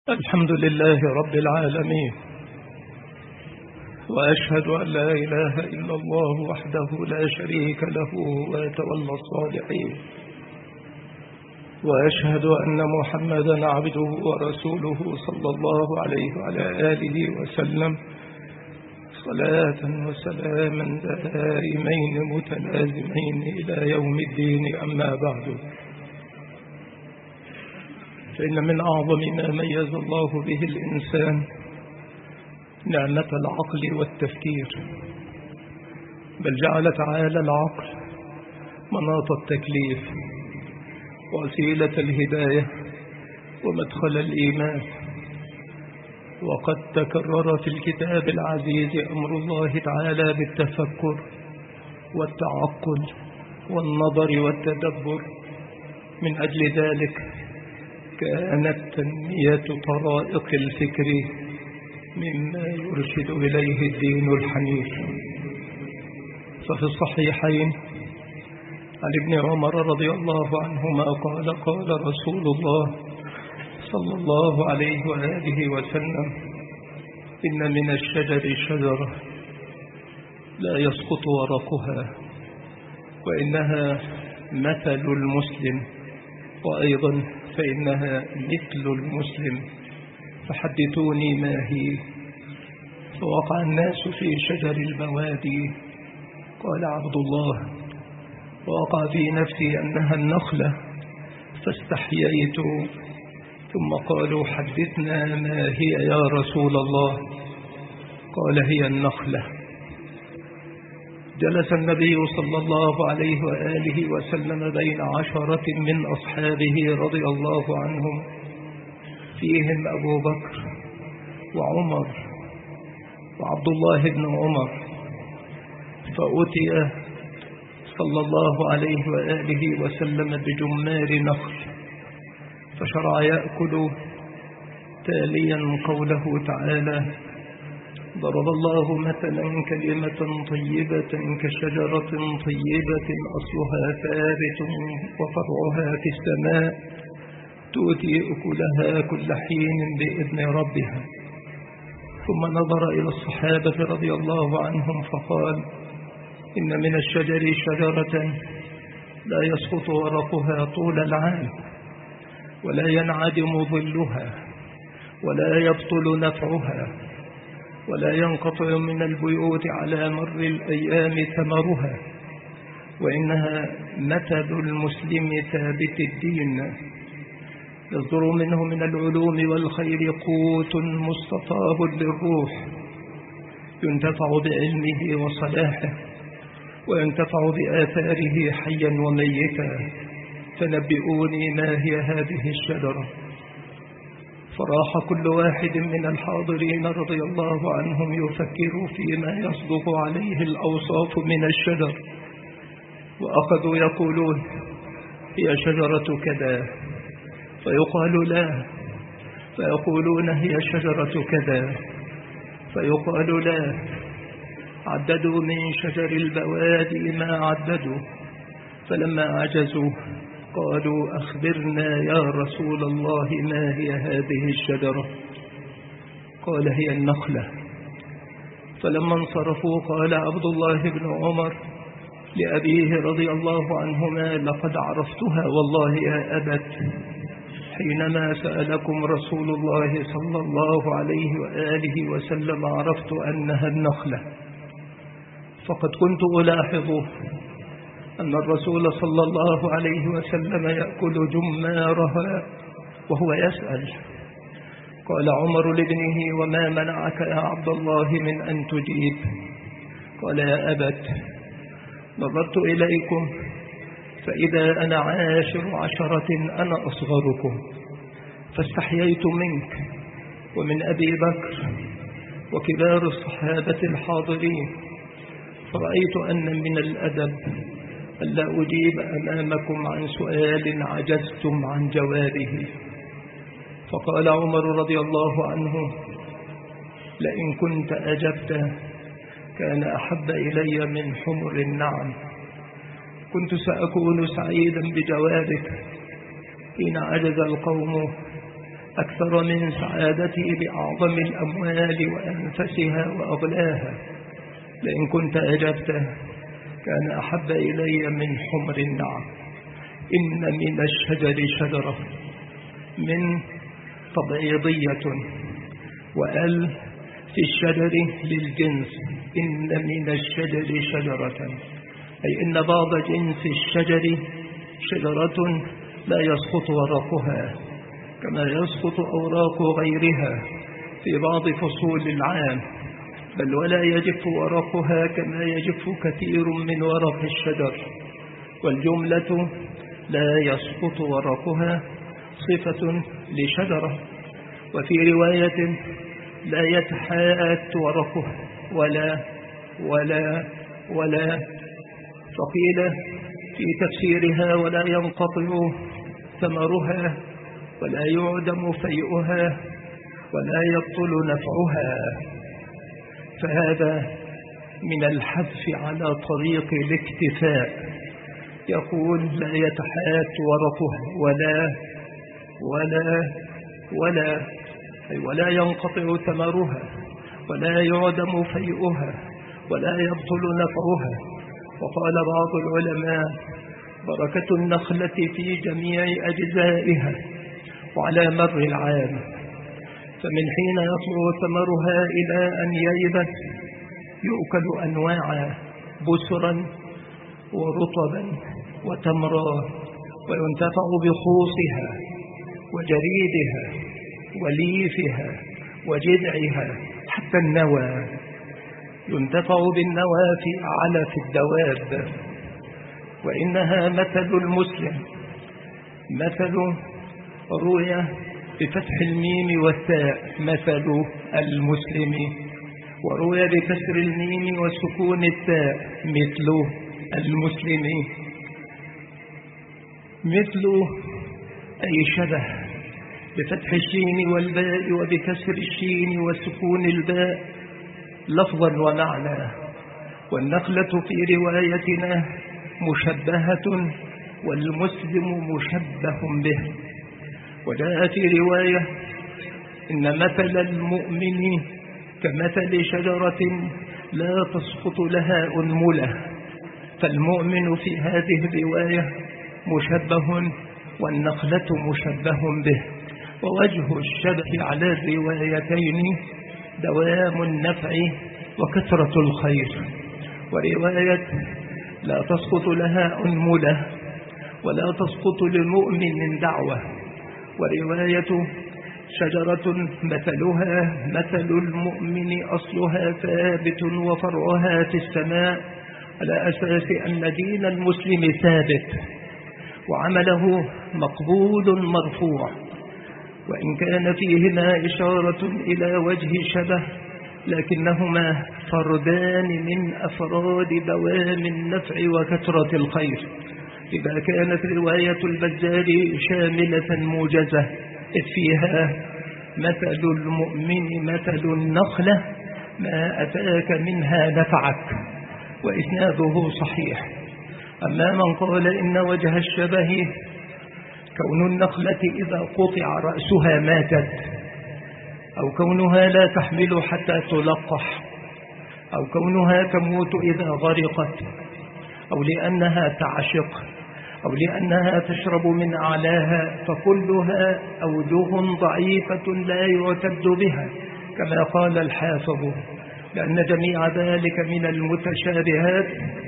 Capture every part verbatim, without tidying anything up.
الحمد لله رب العالمين، وأشهد أن لا إله إلا الله وحده لا شريك له ويتولى الصالحين، وأشهد أن محمدا عبده ورسوله صلى الله عليه وعلى آله وسلم صلاة وسلاما دائمين متلازمين إلى يوم الدين. أما بعد، فإن من أعظم ما ميز الله به الإنسان نعمة العقل والتفكير، بل جعل تعالى العقل مناط التكليف وسيلة الهداية ومدخل الإيمان. وقد تكرر في الكتاب العزيز أمر الله تعالى بالتفكر والتعقل والنظر والتدبر. من أجل ذلك كانت تنمية طرائق الفكر مما يرشد إليه الدين الحنيف. ففي الصحيحين عن ابن عمر رضي الله عنهما قال: قال رسول الله صلى الله عليه وآله وسلم: إن من الشجر شجرة لا يسقط ورقها، وإنها مثل المسلم، وأيضا فإنها مثل المسلم، فحدثوني ما هي. فوقع الناس في شجر البوادي. قال عبد الله: ووقع في نفسي أنها النخلة، فاستحييت. ثم قالوا: حدثنا ما هي يا رسول الله؟ قال: هي النخلة. جلس النبي صلى الله عليه وآله وسلم بين عشرة من أصحابه رضي الله عنهم، فيهم أبو بكر وعمر وعبد الله بن عمر. فأتي صلى الله عليه وآله وسلم بجمار نخل، فشرع يأكل تاليا قوله تعالى: ضرب الله مثلا كلمة طيبة كشجرة طيبة أصلها ثابت وفرعها في السماء تؤتي أكلها كل حين بإذن ربها. ثم نظر إلى الصحابة رضي الله عنهم فقال: إن من الشجر شجرة لا يسقط ورقها طول العام، ولا ينعدم ظلها، ولا يبطل نفعها، ولا ينقطع من البيوت على مر الأيام ثمرها، وإنها مثل المسلم ثابت الدين، يصدر منه من العلوم والخير قوت مستطاب للروح، ينتفع بعلمه وصلاحه، وينتفع بآثاره حيا وميتا. فنبئوني ما هي هذه الشجرة؟ فراح كل واحد من الحاضرين رضي الله عنهم يفكر فيما يصدق عليه الأوصاف من الشجر، وأخذوا يقولون: هي شجرة كذا، فيقال لا، فيقولون: هي شجرة كذا، فيقال لا. عددوا من شجر البوادي ما عددوا، فلما عجزوا قالوا: أخبرنا يا رسول الله ما هي هذه الشجرة؟ قال: هي النخلة. فلما انصرفوا قال عبد الله بن عمر لأبيه رضي الله عنهما: لقد عرفتها والله يا أبت، حينما سألكم رسول الله صلى الله عليه وآله وسلم عرفت أنها النخلة. فقد كنت ألاحظ أن الرسول صلى الله عليه وسلم يأكل جمارها وهو يسأل. قال عمر لابنه: وما منعك يا عبد الله من أن تجيب؟ قال: يا أبت، نظرت إليكم فإذا أنا عاشر عشرة أنا أصغركم، فاستحييت منك ومن أبي بكر وكبار الصحابة الحاضرين، فرأيت أن من الأدب ألا أجيب أمامكم عن سؤال عجزتم عن جوابه. فقال عمر رضي الله عنه: لئن كنت أجبت كان أحب إلي من حمر النعم، كنت سأكون سعيدا بجوابك حين عجز القوم أكثر من سعادتي بأعظم الأموال وأنفسها وأغلاها، لئن كنت أجبته كان أحب إلي من حمر النعم. إن من الشجر شجرة من تبعيضية، وقال في الشجر للجنس إن من الشجر شجرة، أي إن بعض جنس الشجر شجرة لا يسقط ورقها كما يسقط أوراق غيرها في بعض فصول العام، بل ولا يجف ورقها كما يجف كثير من ورق الشجر. والجملة لا يسقط ورقها صفة لشجرة. وفي رواية لا يتحات ورقها ولا ولا ولا فقيل في تفسيرها ولا ينقطع ثمرها ولا يعدم فيئها ولا يبطل نفعها. فهذا من الحذف على طريق الاكتفاء، يقول لا يتحات ورقها ولا ولا ولا أي ولا ينقطع ثمرها ولا يعدم فيئها ولا يبطل نفعها. وقال بعض العلماء بركة النخلة في جميع أجزائها وعلى مر العام، فمن حين يطلع ثمرها إلى أن ييبس يؤكل أنواعا بسرا ورطبا وتمرا، وينتفع بخوصها وجريدها وليفها وجذعها حتى النوى، ينتفع بالنوى في علف الدواب. وإنها مثل المسلم، مثل روي بفتح الميم والتاء مثل المسلم، وروي بكسر الميم وسكون التاء مثل المسلم. مثل أي شبه بفتح الشين والباء وبكسر الشين وسكون الباء لفظا ومعنى. والنخلة في روايتنا مشبهة والمسلم مشبه به. وجاء في رواية إن مثل المؤمن كمثل شجرة لا تسقط لها أنملة، فالمؤمن في هذه الرواية مشبه والنخلة مشبه به. ووجه الشبه على الروايتين دوام النفع وكثرة الخير. ورواية لا تسقط لها أنملة ولا تسقط للمؤمن دعوة، ورواية شجرة مثلها مثل المؤمن أصلها ثابت وفرعها في السماء، على أساس أن دين المسلم ثابت وعمله مقبول مرفوع. وإن كان فيهما إشارة إلى وجه شبه، لكنهما فردان من أفراد دوام النفع وكثرة الخير. إذا كانت رواية البزار شاملة موجزة إذ فيها مثل المؤمن مثل النخلة ما أتاك منها نفعك، وإسناده صحيح. أما من قال إن وجه الشبه كون النخلة إذا قطع رأسها ماتت، أو كونها لا تحمل حتى تلقح، أو كونها تموت إذا غرقت، أو لأنها تعشق، أو لأنها تشرب من أعلاها، فكلها أوجه ضعيفة لا يعتد بها كما قال الحافظ، لأن جميع ذلك من المتشابهات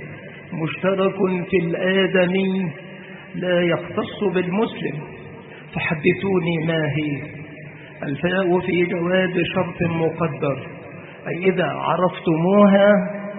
مشترك في الآدمي لا يختص بالمسلم. فحدثوني ما هي. الفاء في جواب شرط مقدر، أي إذا عرفتموها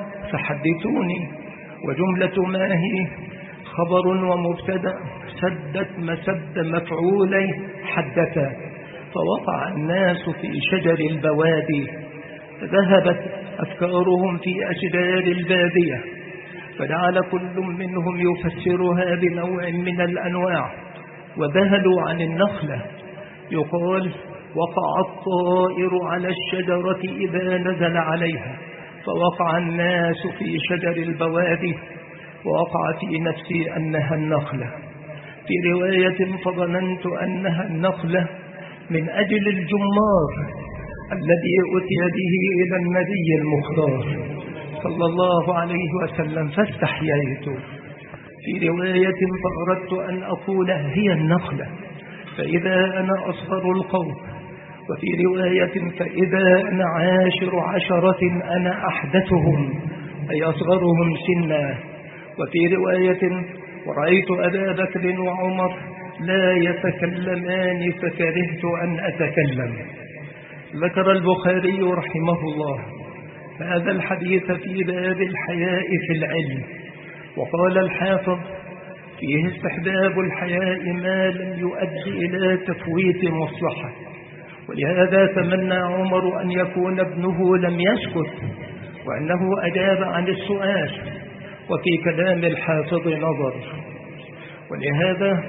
فحدثوني. وجملة ما هي خبر ومبتدأ سدت مسد مفعولي حدثا. فوقع الناس في شجر البوادي، ذهبت أفكارهم في أشجار البادية، فجعل كل منهم يفسرها بنوع من الأنواع، وذهلوا عن النخلة. يقال وقع الطائر على الشجرة إذا نزل عليها، فوقع الناس في شجر البوادي، ووقع في نفسي أنها النخلة. في رواية فظننت أنها النخلة من أجل الجمار الذي أتي به إلى النبي المختار صلى الله عليه وسلم، فاستحييت. في رواية فأردت أن أقول هي النخلة فإذا أنا أصغر القوم، وفي رواية فإذا أنا عاشر عشرة أنا أحدثهم أي أصغرهم سنا، وفي رواية ورأيت أبا بكر وعمر لا يتكلمان فكرهت أن أتكلم. ذكر البخاري رحمه الله هذا الحديث في باب الحياء في العلم، وقال الحافظ فيه استحباب الحياء ما لم يؤدي إلى تفويت مصلحة، ولهذا تمنى عمر أن يكون ابنه لم يسكت وأنه أجاب عن السؤال، وفي كلام الحافظ نظر. ولهذا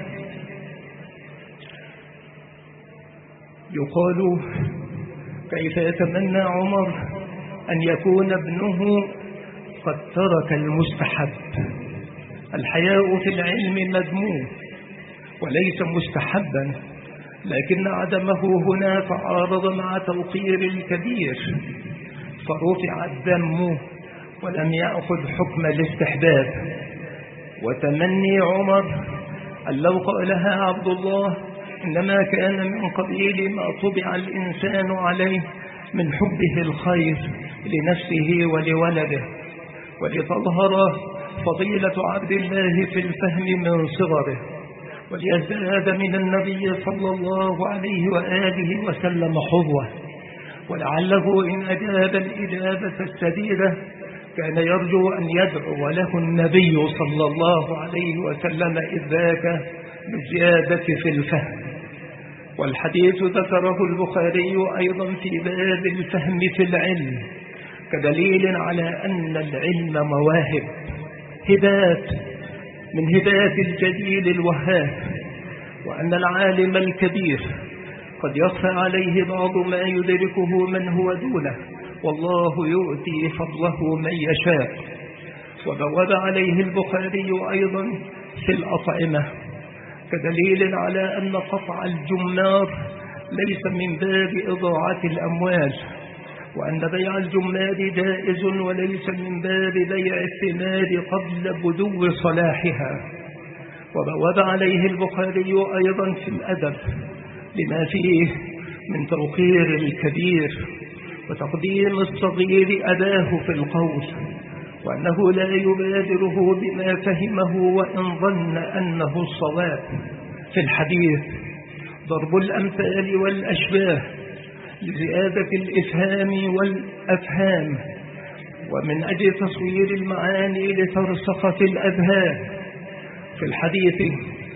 يقال كيف يتمنى عمر أن يكون ابنه قد ترك المستحب. الحياء في العلم مذموم وليس مستحبا، لكن عدمه هنا تعارض مع توقير الكبير فرفع الذم ولم يأخذ حكم الاستحباب. وتمني عمر أن لو قالها عبد الله إنما كان من قبيل ما طبع الإنسان عليه من حبه الخير لنفسه ولولده، ولتظهر فضيلة عبد الله في الفهم من صغره، وليزداد من النبي صلى الله عليه وآله وسلم حظوة. ولعله إن أجاب الإجابة السديدة كان يرجو أن يدعو له النبي صلى الله عليه وسلم إذ ذاك بالزيادة في الفهم. والحديث ذكره البخاري أيضا في باب الفهم في العلم كدليل على أن العلم مواهب، هبات من هبات الجليل الوهاب، وأن العالم الكبير قد يخفى عليه بعض ما يدركه من هو دونه، والله يؤتي فضله من يشاء. وبوب عليه البخاري أيضا في الأطعمة كدليل على أن قطع الجمار ليس من باب إضاعة الأموال، وأن بيع الجمار جائز وليس من باب بيع الثمار قبل بدو صلاحها. وبوب عليه البخاري أيضا في الأدب لما فيه من توقير الكبير وتقديم الصغير أباه في القول، وأنه لا يبادره بما فهمه وإن ظن أنه الصواب. في الحديث ضرب الأمثال والأشباه لزيادة الإفهام والأفهام، ومن أجل تصوير المعاني لترسخ في الأذهان. في الحديث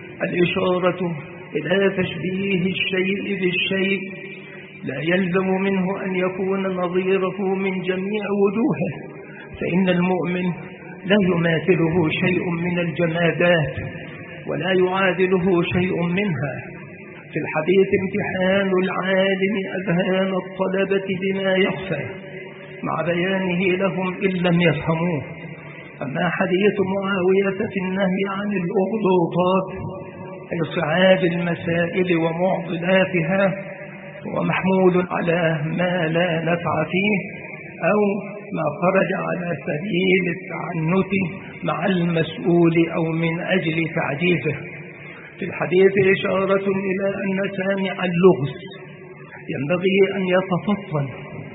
الإشارة إلى تشبيه الشيء بالشيء لا يلزم منه أن يكون نظيره من جميع وجوهه، فإن المؤمن لا يماثله شيء من الجمادات ولا يعادله شيء منها. في الحديث امتحان العالم أذهان الطلبة بما يخفى مع بيانه لهم إن لم يفهموه. أما حديث معاوية في النهي عن الأغلوطات أي صعاب المسائل ومعضلاتها هو محمول على ما لا نفع فيه أو ما خرج على سبيل التعنت مع المسؤول أو من أجل تعجيزه. في الحديث إشارة إلى أن سامع اللغز ينبغي أن يتفطن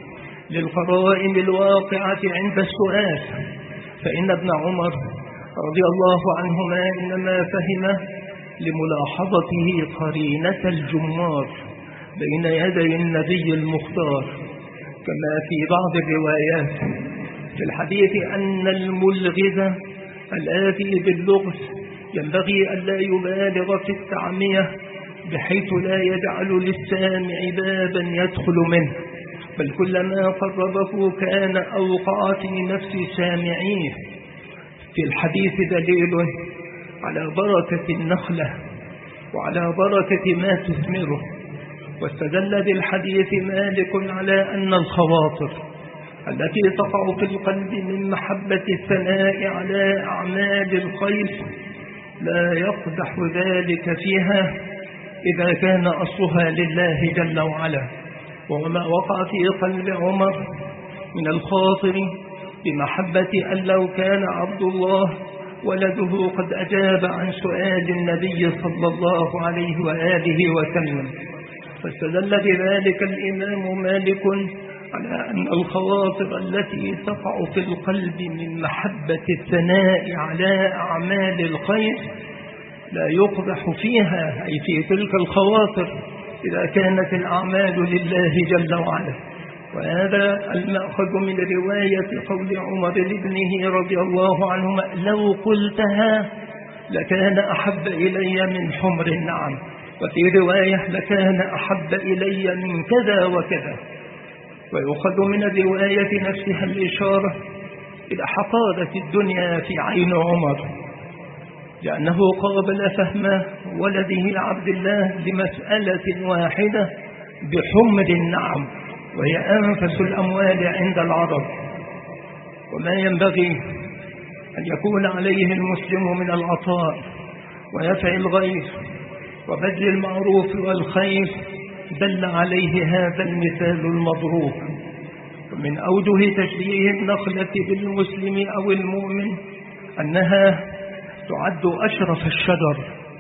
للقرائن الواقعة عند السؤال، فإن ابن عمر رضي الله عنهما إنما فهم لملاحظته قرينة الجمار بين يدي النبي المختار، كما في بعض الروايات في الحديث أن الملغز الآتي باللغز ينبغي ألا يبالغ في التعمية بحيث لا يجعل للسامع بابا يدخل منه، بل كلما قربه كان أوقع في نفس سامعيه. في الحديث دليل على بركة النخلة وعلى بركة ما تثمره. واستدل بالحديث مالك على أن الخواطر التي تقع في القلب من محبة الثناء على أعمال الخير لا يقدح ذلك فيها إذا كان أصلها لله جل وعلا. وما وقع في قلب عمر من الخاطر بمحبة أن لو كان عبد الله ولده قد أجاب عن سؤال النبي صلى الله عليه وآله وسلم، فاستدل بذلك الإمام مالك على أن الخواطر التي تقع في القلب من محبة الثناء على أعمال الخير لا يقبح فيها، أي في تلك الخواطر، إذا كانت الأعمال لله جل وعلا. وهذا المأخذ من رواية قول عمر لابنه رضي الله عنهما: لو قلتها لكان أحب إلي من حمر النعم، وفي رواية: لكان أحب إلي من كذا وكذا. ويؤخذ من الرواية نفسها الإشارة إلى حقارة الدنيا في عين عمر، لأنه قابل فهم ولده عبد الله لمسألة واحدة بحمر النعم، وهي أنفس الأموال عند العرب. وما ينبغي أن يكون عليه المسلم من العطاء ونفع الغير وبذل المعروف والخير دل عليه هذا المثال المضروب. ومن أوجه تشبيه النخلة بالمسلم أو المؤمن أنها تعد أشرف الشجر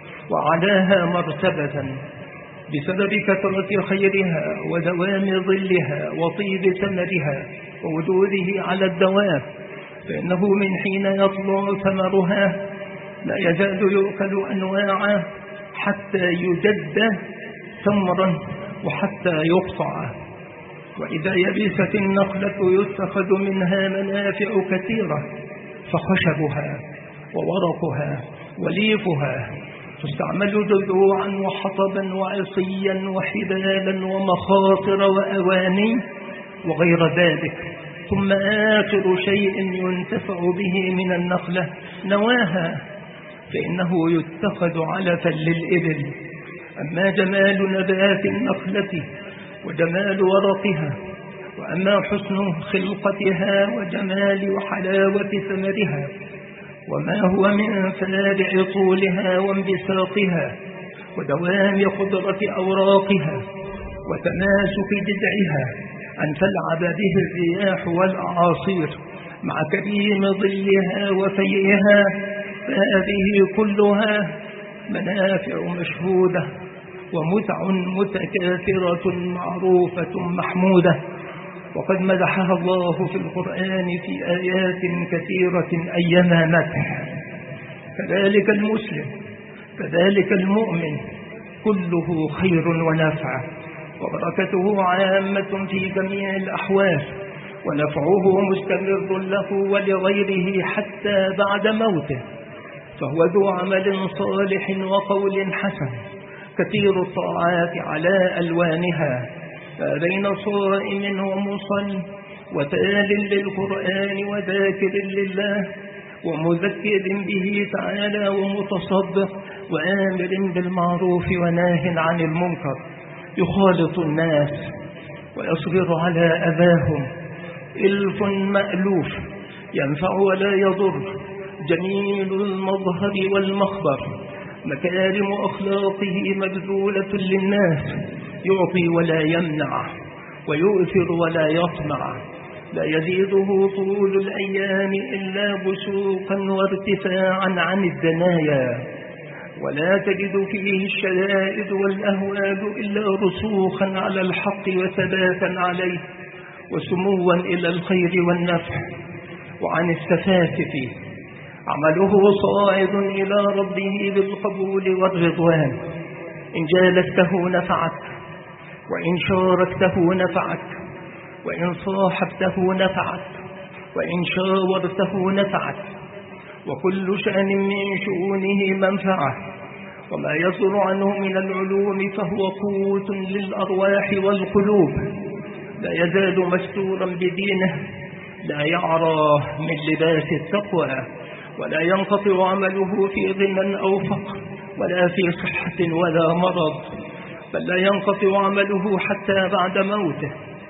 وعلاها مرتبة بسبب كثرة خيرها ودوام ظلها وطيب ثمرها ووجوده على الدوام، فإنه من حين يطلع ثمرها لا يزال يؤكل أنواعا حتى يجد ثمرا وحتى يقطع. وإذا يبست النخلة يتخذ منها منافع كثيرة، فخشبها وورقها وليفها تستعمل جذوعا وحطبا وعصيا وحبالا ومخاطر وأواني وغير ذلك. ثم آخر شيء ينتفع به من النخلة نواها، فإنه يتخذ علفا للإبل. أما جمال نبات النخلة وجمال ورقها، وأما حسن خلقتها وجمال وحلاوة ثمرها، وما هو من فارع طولها وانبساطها ودوام خضرة أوراقها وتماسك جذعها أن تلعب به الرياح والأعاصير مع كريم ظلها وفيئها، فهذه كلها منافع مشهودة ومتع متكاثرة معروفة محمودة، وقد مدحها الله في القرآن في آيات كثيرة أيما مدح. كذلك المسلم كذلك المؤمن كله خير ونفع، وبركته عامة في جميع الأحوال، ونفعه مستمر له ولغيره حتى بعد موته، فهو ذو عمل صالح وقول حسن كثير الطاعات على ألوانها، فبين صائم ومصل وتال للقرآن وذاكر لله ومذكر به تعالى ومتصدق وآمر بالمعروف وناه عن المنكر، يخالط الناس ويصبر على أذاهم، إلف مألوف ينفع ولا يضر، جميل المظهر والمخبر، مكارم أخلاقه مبذولة للناس، يعطي ولا يمنع ويؤثر ولا يطمع، لا يزيده طول الأيام إلا بسوقا وارتفاعا عن الدنايا، ولا تجد فيه الشدائد والأهوال إلا رسوخا على الحق وثباتا عليه وسموا إلى الخير والنفع وعن السفاف فيه. عمله صاعد إلى ربه بالقبول والرضوان، إن جالسته نفعك، وإن شاركته نفعك، وإن صاحبته نفعك، وإن شاورته نفعك، وكل شأن من شؤونه منفعة، وما يصدر عنه من العلوم فهو قوت للأرواح والقلوب، لا يزال مستورا بدينه، لا يعرى من لباس التقوى، ولا ينقطع عمله في غنى أو فقر ولا في صحة ولا مرض، بل لا ينقطع عمله حتى بعد موته.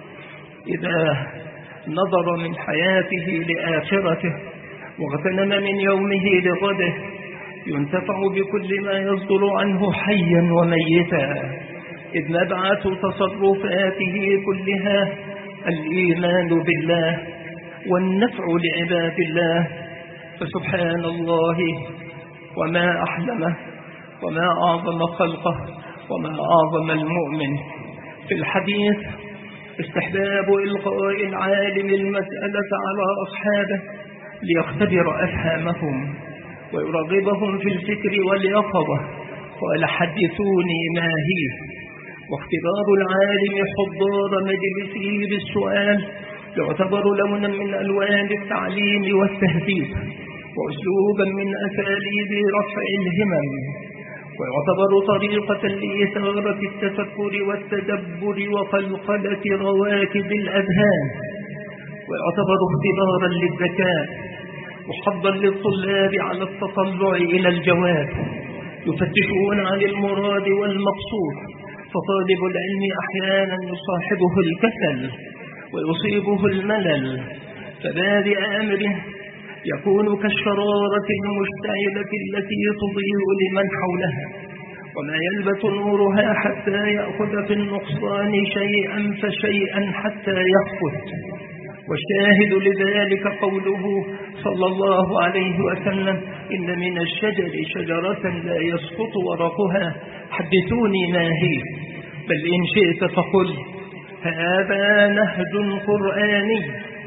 إذا نظر من حياته لآخرته واغتنم من يومه لغده ينتفع بكل ما يصدر عنه حيا وميتا، إذ مبعث تصرفاته كلها الإيمان بالله والنفع لعباد الله. فسبحان الله وما أحلمه وما أعظم خلقه وما أعظم المؤمن. في الحديث استحباب إلقاء العالم المسألة على أصحابه ليختبر أفهامهم ويرغبهم في الفكر واليقظة. قال حدثوني ما هي. واختبار العالم حضار مجلسه بالسؤال يعتبر لونا من ألوان التعليم والتهذيب وأسلوبا من أساليب رفع الهمم، ويعتبر طريقة لإثارة التفكر والتدبر وقلقلة رواكب الأذهان، ويعتبر اختبارا للذكاء وحظا للطلاب على التطلع إلى الجواب. يفتشون عن المراد والمقصود، فطالب العلم أحيانا يصاحبه الكسل ويصيبه الملل، فبادئ أمره يكون كالشرارة المشتعلة التي تضيء لمن حولها وما يلبث نورها حتى يأخذ في النقصان شيئا فشيئا حتى يخفت. والشاهد لذلك قوله صلى الله عليه وسلم: إن من الشجر شجرة لا يسقط ورقها حدثوني ما هي، بل إن شئت فقل هذا نهج قرآني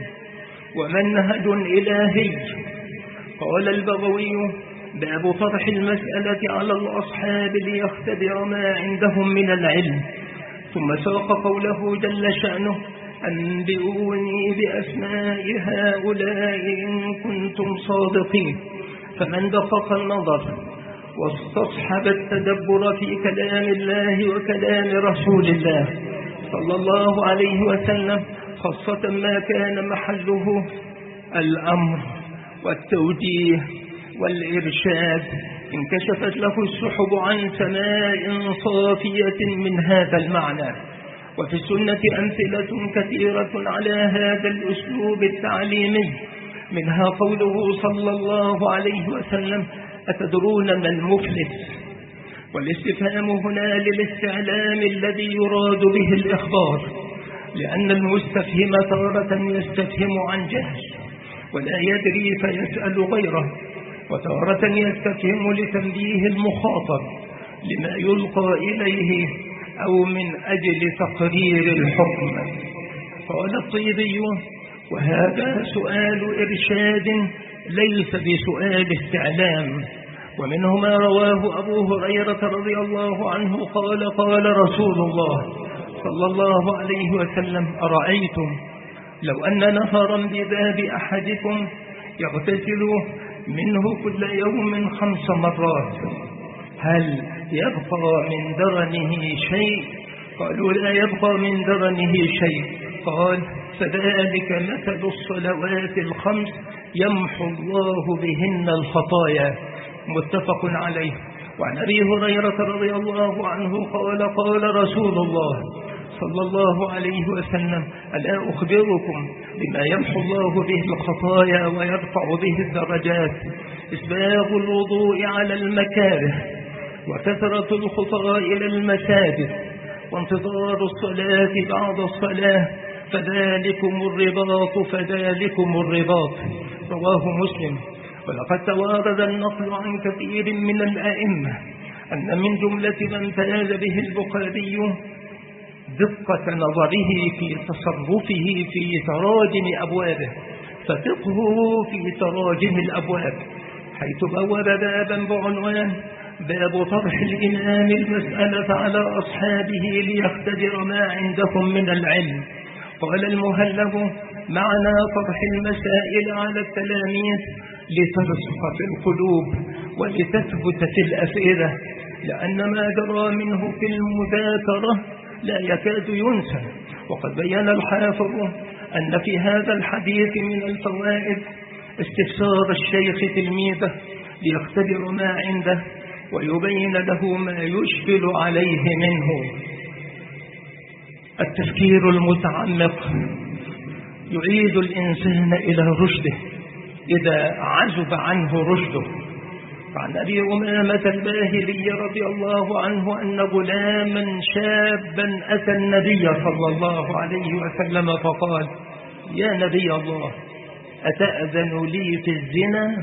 ومنهج إلهي. قال البغوي: باب طرح المسألة على الأصحاب ليختبر ما عندهم من العلم. ثم ساق قوله جل شأنه: أنبئوني بأسماء هؤلاء إن كنتم صادقين. فمن دقق النظر واستصحب التدبر في كلام الله وكلام رسول الله صلى الله عليه وسلم، خاصة ما كان محله الأمر والتوجيه والإرشاد، انكشفت له السحب عن سماء صافية من هذا المعنى. وفي السنة أمثلة كثيرة على هذا الأسلوب التعليمي، منها قوله صلى الله عليه وسلم: أتدرون ما المفلس؟ والاستفهام هنا للاستعلام الذي يراد به الإخبار، لأن المستفهم تارة يستفهم عن جهل ولا يدري فيسأل غيره، وتارة يستفهم لتنبيه المخاطب لما يلقى إليه أو من أجل تقرير الحكم. قال الطيبي: وهذا سؤال إرشاد ليس بسؤال استعلام. ومنه ما رواه أبو هريرة رضي الله عنه قال: قال رسول الله صلى الله عليه وسلم: أرأيتم لو أن نهرا بباب أحدكم يغتسل منه كل يوم خمس مرات، هل يبقى من درنه شيء؟ قالوا: لا يبقى من درنه شيء. قال: فذلك مثل الصلوات الخمس يمحو الله بهن الخطايا. متفق عليه. وعن أبي هريرة رضي الله عنه قال: قال رسول الله صلى الله عليه وسلم: ألا أخبركم بما يمحو الله به الخطايا ويرفع به الدرجات؟ إسباغ الوضوء على المكاره، وكثرة الخطى إلى المساجد، وانتظار الصلاة بعد الصلاة، فذلكم الرباط فذلكم الرباط. رواه مسلم. ولقد توارد النقل عن كثير من الأئمة أن من جملة من فاز به البخاري دقة نظره في تصرفه في تراجم أبوابه، ففقهه في تراجم الأبواب، حيث بوب بابا بعنوان: باب طرح الإمام المسألة على أصحابه ليختبر ما عندهم من العلم. قال المهلب: معنى طرح المسائل على التلاميذ لترسخ في القلوب ولتثبت في الأفئدة، لأن ما جرى منه في المذاكرة لا يكاد ينسى. وقد بين الحافظ أن في هذا الحديث من الفوائد استفسار الشيخ تلميذه ليختبر ما عنده ويبين له ما يشكل عليه منه. التفكير المتعمق يعيد الإنسان إلى رشده إذا عزب عنه رشده، عن أبي أمامة الباهلي رضي الله عنه أن غلاما شابا أتى النبي صلى الله عليه وسلم فقال: يا نبي الله، أتأذن لي في الزنا؟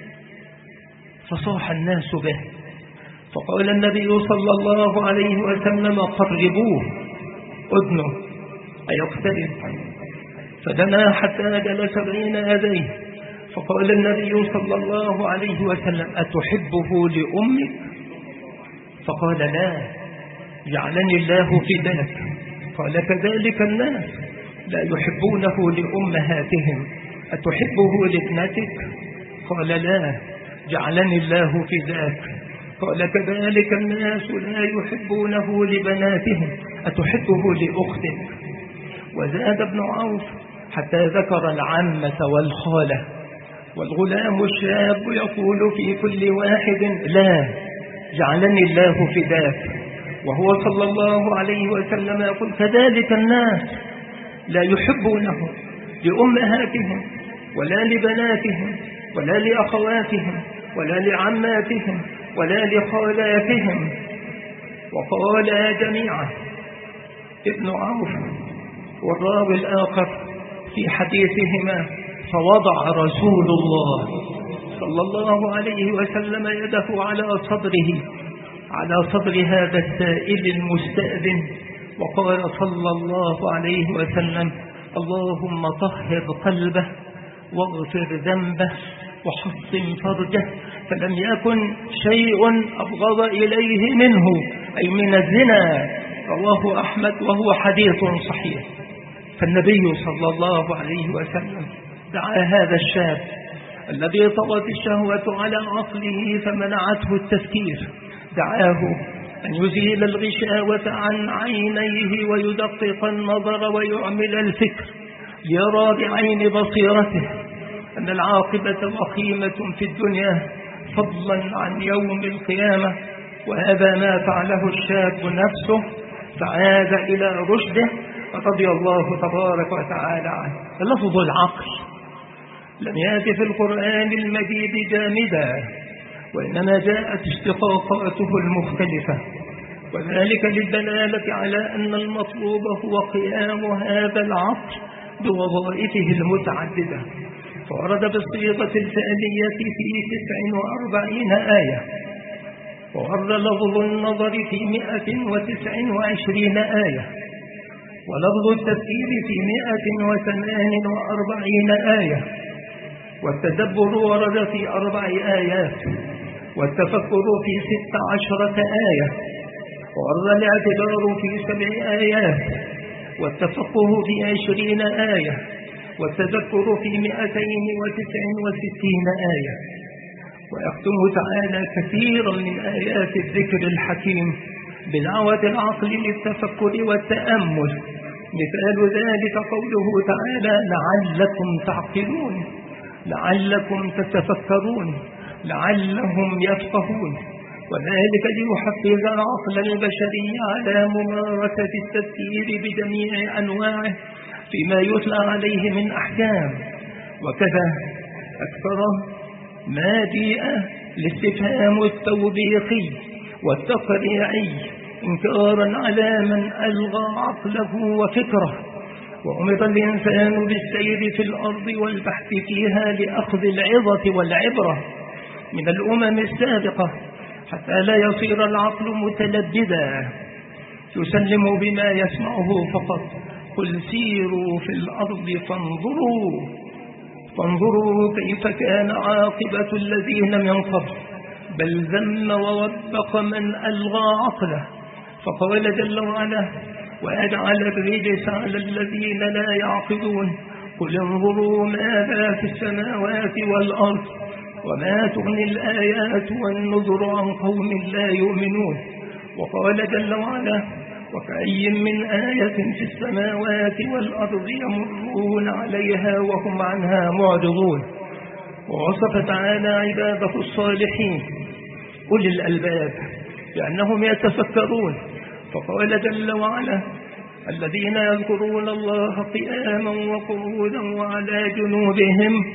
فصاح الناس به، فقال النبي صلى الله عليه وسلم: قربوه أذنه أيقترب؟ فدنا حتى جلس بين يديه، فقال النبي صلى الله عليه وسلم: أتحبه لأمك؟ فقال: لا، جعلني الله في ذاك. قال: كذلك الناس لا يحبونه لأمهاتهم، أتحبه لابنتك؟ قال: لا، جعلني الله في ذاك. قال: كذلك الناس لا يحبونه لبناتهم، أتحبه لأختك؟ وزاد ابن عوف حتى ذكر العمة والخالة. والغلام الشاب يقول في كل واحد: لا، جعلني الله في ذاك. وهو صلى الله عليه وسلم يقول: كذلك الناس لا يحبونه لأمهاتهم ولا لبناتهم ولا لأخواتهم ولا لعماتهم ولا لخالاتهم. وقال جميعا ابن عوف والراوي الآخر في حديثهما: فوضع رسول الله صلى الله عليه وسلم يده على صدره على صدر هذا السائل المستأذن، وقال صلى الله عليه وسلم: اللهم طهر قلبه واغفر ذنبه وحصن فرجه، فلم يكن شيء أبغض إليه منه، أي من الزنا. رواه أحمد وهو حديث صحيح. فالنبي صلى الله عليه وسلم دعا هذا الشاب الذي طغت الشهوة على عقله فمنعته التفكير، دعاه أن يزيل الغشاوة عن عينيه ويدقق النظر ويعمل الفكر ليرى بعين بصيرته أن العاقبة وخيمة في الدنيا فضلا عن يوم القيامة. وهذا ما فعله الشاب نفسه، فعاد إلى رشده رضي الله تبارك وتعالى عنه. لفظ العقل لم يأتي في القرآن المجيد جامدا، وإنما جاءت اشتقاقاته المختلفة، وذلك للدلالة على أن المطلوب هو قيام هذا العقل بوظائفه المتعددة. فورد بالصيغة الفعلية في تسع وأربعين آية، وورد لفظ النظر في مئة وتسع وعشرين آية، ولفظ التفكير في مئة وثمان وأربعين آية، والتدبر ورد في أربع آيات، والتفكر في ست عشرة آية، ورد الاعتبار في سبع آيات، والتفقه في عشرين آية، والتذكر في مئتين وتسع وستين آية. ويختم تعالى كثيرا من آيات الذكر الحكيم بدعوة العقل للتفكر والتأمل. مثال ذلك قوله تعالى: لعلكم تعقلون، لعلكم تتفكرون، لعلهم يفقهون. وذلك ليحفز العقل البشري على ممارسة التفكير بجميع أنواعه فيما يتلى عليه من أحكام. وكذا أكثر ما جيء الاستفهام التوبيخي والتقريعي إنكارا على من ألغى عقله وفكره. وأمر الإنسان بالسير في الأرض والبحث فيها لأخذ العظة والعبرة من الأمم السابقة، حتى لا يصير العقل متلبدا يسلم بما يسمعه فقط. قل سيروا في الأرض فانظروا فانظروا كيف كان عاقبة الذين من قبل، بل ذم ووبق من ألغى عقله. فقال جل وعلا: وأجعل الرجس على الذين لا يعقلون، قل انظروا ماذا في السماوات والأرض وما تغني الآيات والنذر عن قوم لا يؤمنون. وقال جل وعلا: وكأي من آية في السماوات والأرض يمرون عليها وهم عنها معرضون. ووصف تعالى عباده الصالحين أولي الألباب لأنهم يتفكرون، فقال جل وعلا: الذين يذكرون الله قياما وقعودا وعلى جنوبهم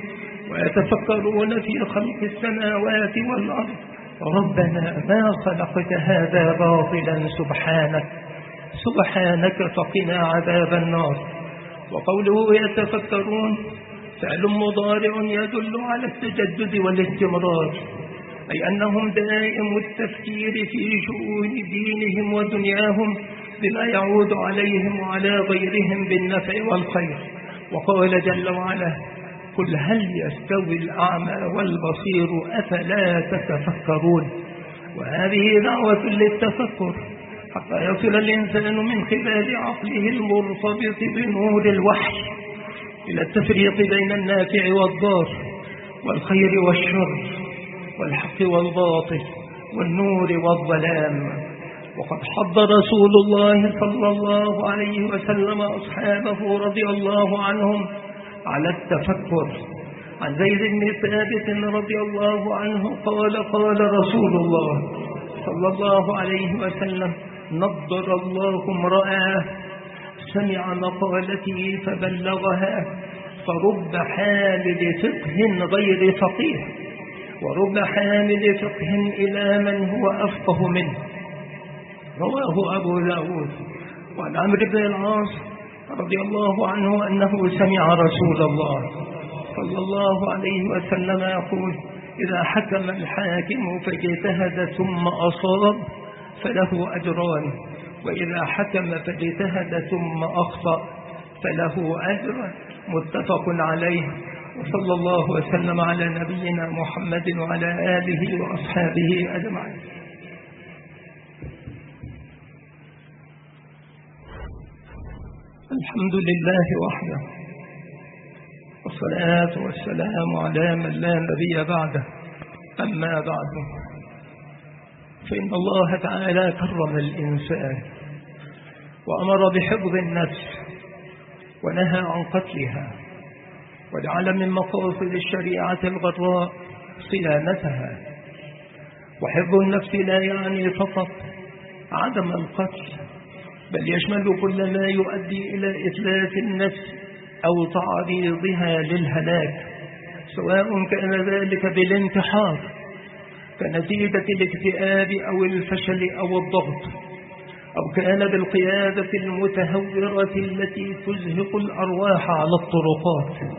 ويتفكرون في خلق السماوات والأرض ربنا ما خلقت هذا باطلا سبحانك سبحانك فقنا عذاب النار. وقوله يتفكرون فعل مضارع يدل على التجدد والاستمرار، أي أنهم دائم التفكير في شؤون دينهم ودنياهم بما يعود عليهم وعلى غيرهم بالنفع والخير. وقال جل وعلا قل هل يستوي الأعمى والبصير أفلا تتفكرون. وهذه دعوة للتفكر حتى يصل الإنسان من خلال عقله المرتبط بنور الوحي إلى التفريق بين النافع والضار والخير والشر والحق والباطل والنور والظلام. وقد حض رسول الله صلى الله عليه وسلم أصحابه رضي الله عنهم على التفكر. عن زيد بن ثابت رضي الله عنه قال قال رسول الله صلى الله عليه وسلم نضر الله امرأة سمع مقالتي فبلغها فرب حامل فقه غير فقيه ورب حامل فقه إلى من هو أفقه منه. رواه أبو داود. وعن عمرو بن العاص رضي الله عنه أنه سمع رسول الله صلى الله عليه وسلم يقول إذا حكم الحاكم فاجتهد ثم أصاب فله أجران، وإذا حكم فاجتهد ثم أخطأ فله أجر. متفق عليه. وصلى الله وسلم على نبينا محمد وعلى آله وأصحابه أجمعين. الحمد لله وحده، والصلاة والسلام على من لا نبي بعده. أما بعد، فإن الله تعالى كرم الإنسان وأمر بحفظ النفس ونهى عن قتلها، وجعل من مقاصد الشريعة الغراء صيانتها. وحفظ النفس لا يعني فقط عدم القتل، بل يشمل كل ما يؤدي إلى إتلاف النفس أو تعريضها للهلاك، سواء كان ذلك بالانتحار كنتيجة الاكتئاب أو الفشل أو الضغط، أو كان بالقيادة المتهورة التي تزهق الأرواح على الطرقات.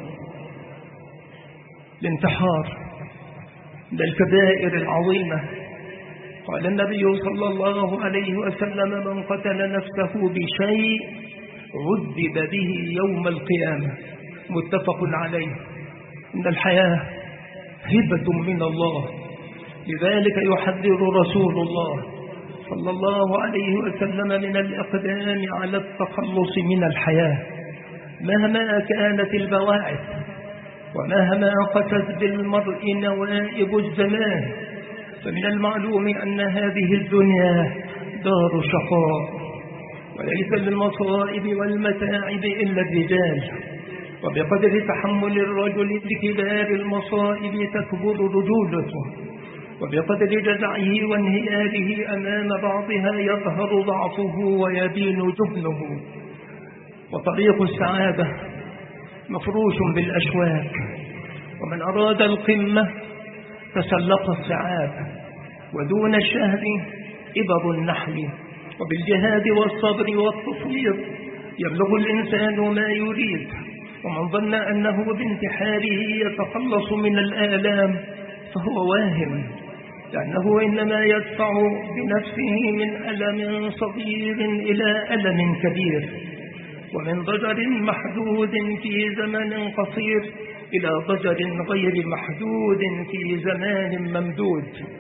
الانتحار من الكبائر العظيمة. قال النبي صلى الله عليه وسلم من قتل نفسه بشيء عذب به يوم القيامة. متفق عليه. إن الحياة هبة من الله، لذلك يحذر رسول الله صلى الله عليه وسلم من الإقدام على التخلص من الحياة مهما كانت البواعث، ومهما قست بالمرء نوائب الزمان. فمن المعلوم أن هذه الدنيا دار شقاء، وليس للمصائب والمتاعب إلا الرجال، وبقدر تحمل الرجل لكبار المصائب تكبر رجولته، وبقدر جزعه وانهياره أمام بعضها يظهر ضعفه ويبين جبنه. وطريق السعادة مفروش بالأشواك، ومن أراد القمة تسلق الصعاب، ودون الشهد إبر النحل. وبالجهاد والصبر والتصوير يبلغ الإنسان ما يريد. ومن ظن أنه بانتحاره يتخلص من الآلام فهو واهم، لأنه إنما يدفع بنفسه من ألم صغير إلى ألم كبير، ومن ضجر محدود في زمن قصير إلى ضجر غير محدود في زمان ممدود.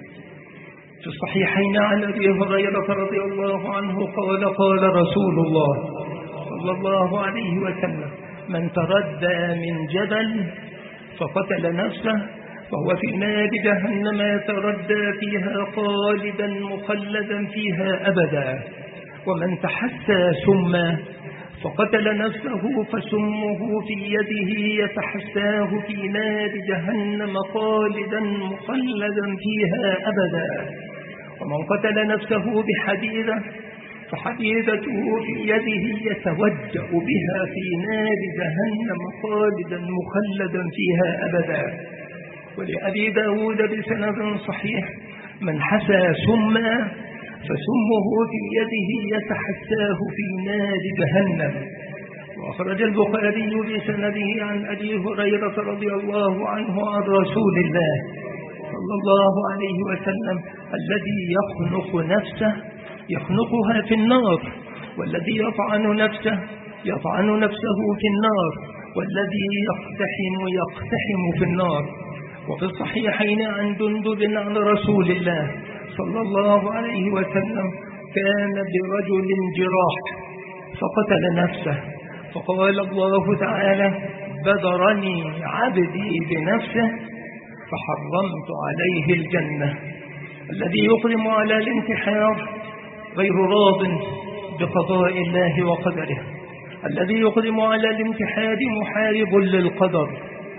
في الصحيحين عن أبي هريرة رضي الله عنه قال قال رسول الله صلى الله عليه وسلم من تردى من جبل فقتل نفسه فهو في نار جهنم يتردى فيها خالدا مخلدا فيها أبدا. ومن تحسى سما فقتل نفسه فسمه في يده يتحساه في نار جهنم خالدا مخلدا فيها أبدا. ومن قتل نفسه بحديدة فحديدته في يده يتودأ بها في نار جهنم خالدا مخلدا فيها أبدا. ولأبي داود بسند صحيح: من حسى سما فسمه في يده يتحساه في نار جهنم. وأخرج البخاري بسنده عن أبي هريرة رضي الله عنه عن رسول الله صلى الله عليه وسلم: الذي يخنق نفسه يخنقها في النار، والذي يطعن نفسه يطعن نفسه في النار، والذي يقتحم يقتحم في النار. وفي الصحيحين عن جندب عن رسول الله صلى الله عليه وسلم: كان برجل جراح فقتل نفسه، فقال الله تعالى: بدرني عبدي بنفسه فحرمت عليه الجنة. الذي يقدم على الانتحار غير راض بقضاء الله وقدره. الذي يقدم على الانتحار محارب للقدر،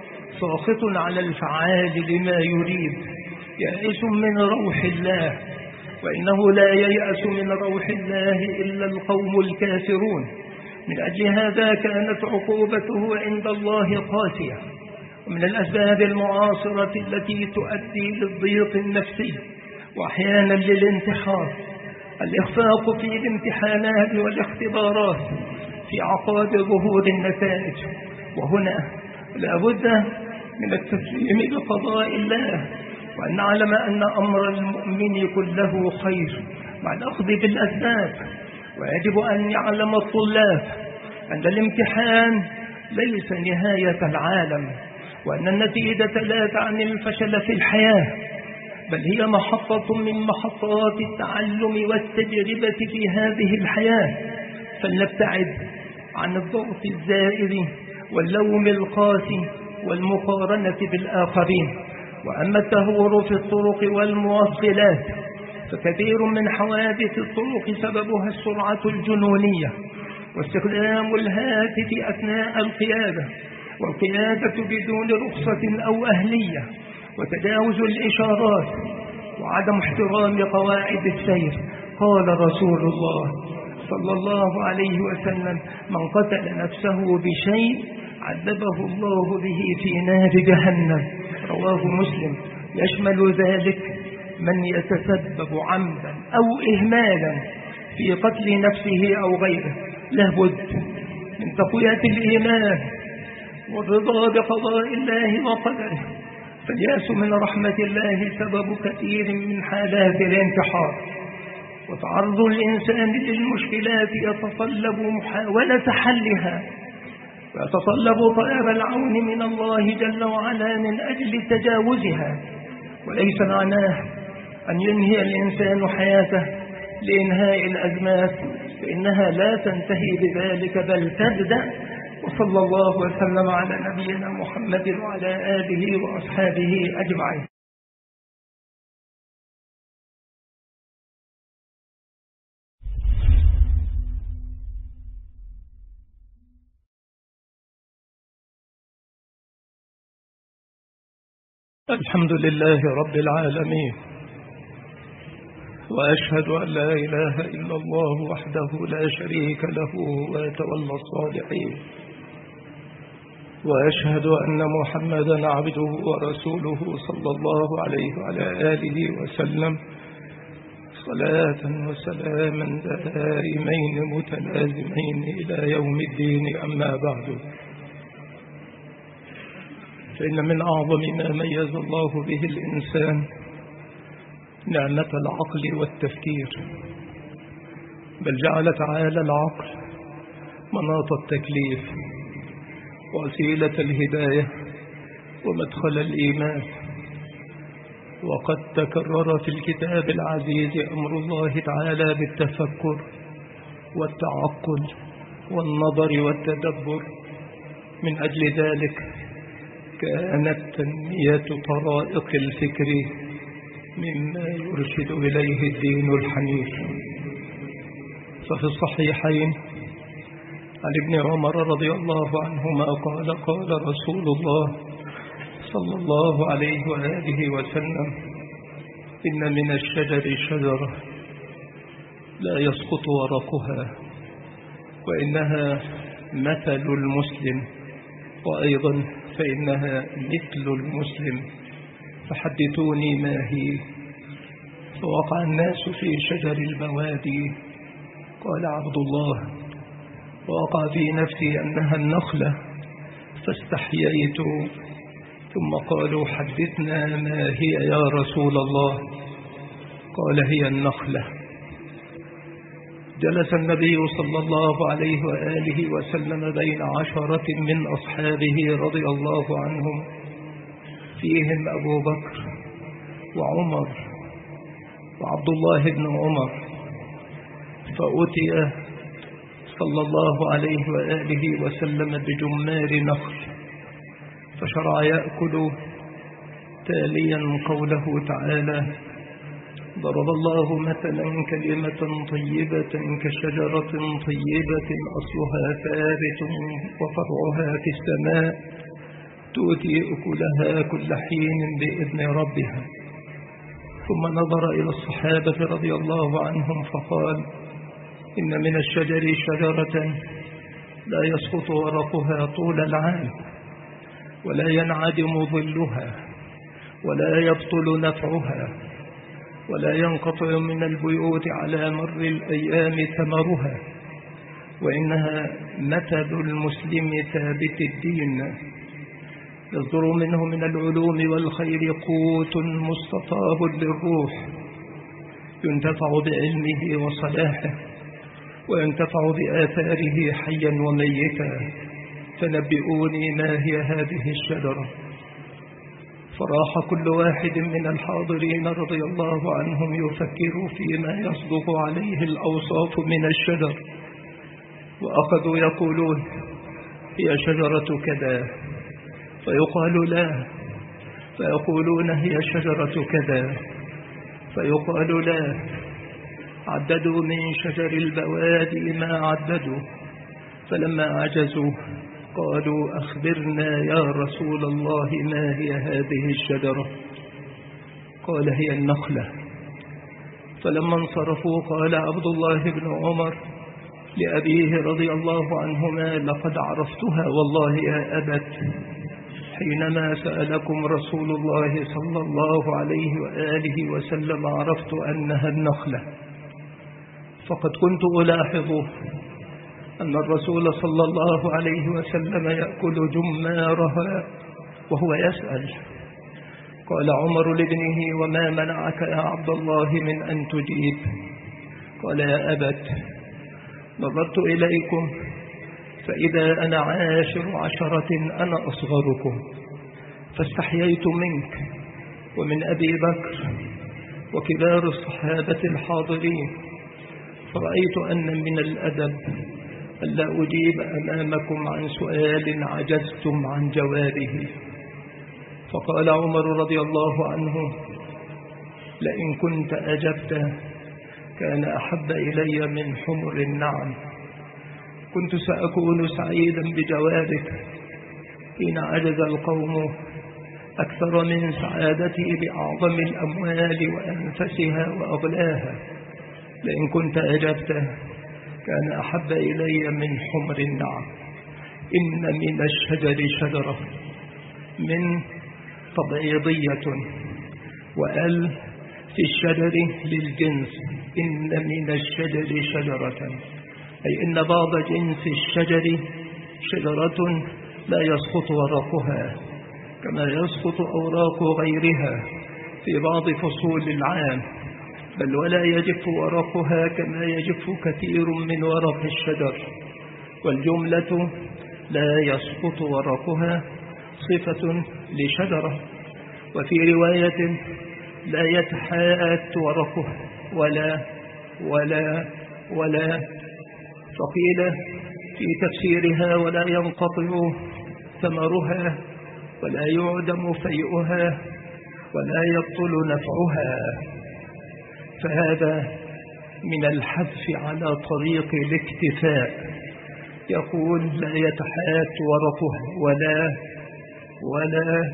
ساخط على الفعال لما يريد، يائس من روح الله، وإنه لا ييأس من روح الله إلا القوم الكافرون. من أجل هذا كانت عقوبته عند الله قاسية. ومن الأسباب المعاصرة التي تؤدي للضيق النفسي وأحيانا للانتحار الإخفاق في الامتحانات والاختبارات في عقاب ظهور النتائج. وهنا لا بد من التسليم بقضاء الله، وأن نعلم أن أمر المؤمن كله خير مع الأخذ بالأسباب. ويجب أن يعلم الطلاب أن الامتحان ليس نهاية العالم، وأن النتيجة لا تعني الفشل في الحياة، بل هي محطة من محطات التعلم والتجربة في هذه الحياة. فلنبتعد عن الضغط الزائد واللوم القاسي والمقارنة بالآخرين. وأما التهور في الطرق والمواصلات فكثير من حوادث الطرق سببها السرعة الجنونية، واستخدام الهاتف أثناء القيادة، والقيادة بدون رخصة أو أهلية، وتجاوز الإشارات، وعدم احترام قواعد السير. قال رسول الله صلى الله عليه وسلم: من قتل نفسه بشيء عذبه الله به في نار جهنم. رواه مسلم. يشمل ذلك من يتسبب عمدا أو إهمالا في قتل نفسه أو غيره. لابد من تقوية الإيمان والرضا بقضاء الله وقدره. فالياس من رحمة الله سبب كثير من حالات الانتحار. وتعرض الإنسان للمشكلات يتطلب محاولة حلها، ويتطلب طلب العون من الله جل وعلا من أجل تجاوزها. وليس معناه أن ينهي الإنسان حياته لإنهاء الأزمات، فإنها لا تنتهي بذلك بل تبدأ. وصلى الله وسلم على نبينا محمد وعلى آله وأصحابه أجمعين. الحمد لله رب العالمين، وأشهد أن لا إله إلا الله وحده لا شريك له ويتولى الصالحين، وأشهد أن محمدا عبده ورسوله صلى الله عليه وعلى آله وسلم صلاة وسلاما دائمين متلازمين إلى يوم الدين. أما بعد، فإن من أعظم ما ميز الله به الإنسان نعمة العقل والتفكير، بل جعل تعالى العقل مناط التكليف وسيلة الهداية ومدخل الإيمان. وقد تكرر في الكتاب العزيز أمر الله تعالى بالتفكر والتعقل والنظر والتدبر. من أجل ذلك كانت تنمية طرائق الفكر مما يرشد إليه الدين الحنيف. ففي الصحيحين عن ابن عمر رضي الله عنهما قال: قال رسول الله صلى الله عليه وآله وسلم: إن من الشجر شجرة لا يسقط ورقها، وإنها مثل المسلم، وأيضا فإنها مثل المسلم، فحدثوني ما هي. فوقع الناس في شجر البوادي. قال عبد الله: ووقع في نفسي أنها النخلة، فاستحييت. ثم قالوا: حدثنا ما هي يا رسول الله؟ قال: هي النخلة. جلس النبي صلى الله عليه وآله وسلم بين عشرة من أصحابه رضي الله عنهم، فيهم أبو بكر وعمر وعبد الله بن عمر. فأتي صلى الله عليه وآله وسلم بجمار نخل، فشرع يأكل، تاليا قوله تعالى: ضرب الله مثلا كلمة طيبة كشجرة طيبة أصلها ثابت وفرعها في السماء تؤتي أكلها كل حين بإذن ربها. ثم نظر إلى الصحابة رضي الله عنهم فقال: إن من الشجر شجرة لا يسقط ورقها طول العام، ولا ينعدم ظلها، ولا يبطل نفعها، ولا ينقطع من البيوت على مر الأيام ثمرها، وإنها مثل المسلم ثابت الدين، يصدر منه من العلوم والخير قوت مستطاب للروح، ينتفع بعلمه وصلاحه، وينتفع بآثاره حيا وميتا. فنبئوني ما هي هذه الشجرة؟ فراح كل واحد من الحاضرين رضي الله عنهم يفكر فيما يصدق عليه الأوصاف من الشجر، وأخذوا يقولون: هي شجرة كذا، فيقال لا، فيقولون: هي شجرة كذا، فيقال لا. عددوا من شجر البوادي ما عددوا، فلما عجزوا قالوا: أخبرنا يا رسول الله ما هي هذه الشجرة؟ قال: هي النخلة. فلما انصرفوا قال عبد الله بن عمر لأبيه رضي الله عنهما: لقد عرفتها والله يا أبت، حينما سألكم رسول الله صلى الله عليه وآله وسلم عرفت أنها النخلة. فقد كنت ألاحظ أن الرسول صلى الله عليه وسلم يأكل جمارها وهو يسأل. قال عمر لابنه: وما منعك يا عبد الله من أن تجيب؟ قال: يا أبت، نظرت إليكم فإذا أنا عاشر عشرة أنا أصغركم، فاستحييت منك ومن أبي بكر وكبار الصحابة الحاضرين، فرأيت أن من الأدب ألا أجيب أمامكم عن سؤال عجزتم عن جوابه. فقال عمر رضي الله عنه: لئن كنت أجبت كان أحب إلي من حمر النعم. كنت سأكون سعيدا بجوابك حين عجز القوم أكثر من سعادتي بأعظم الأموال وأنفسها وأغلاها. لئن كنت أجبت كان أحب إلي من حمر النعم. إن من الشجر شجرة من تبعيضية، وأل في الشجر للجنس. إن من الشجر شجرة، أي إن بعض جنس الشجر شجرة لا يسقط ورقها كما يسقط أوراق غيرها في بعض فصول العام، بل ولا يجف ورقها كما يجف كثير من ورق الشجر. والجملة لا يسقط ورقها صفة لشجرة. وفي رواية: لا يتحات ورقها ولا ولا ولا. فقيل في تفسيرها: ولا ينقطع ثمرها، ولا يعدم فيئها، ولا يبطل نفعها. فهذا من الحذف على طريق الاكتفاء. يقول: لا يتحات ورقها ولا ولا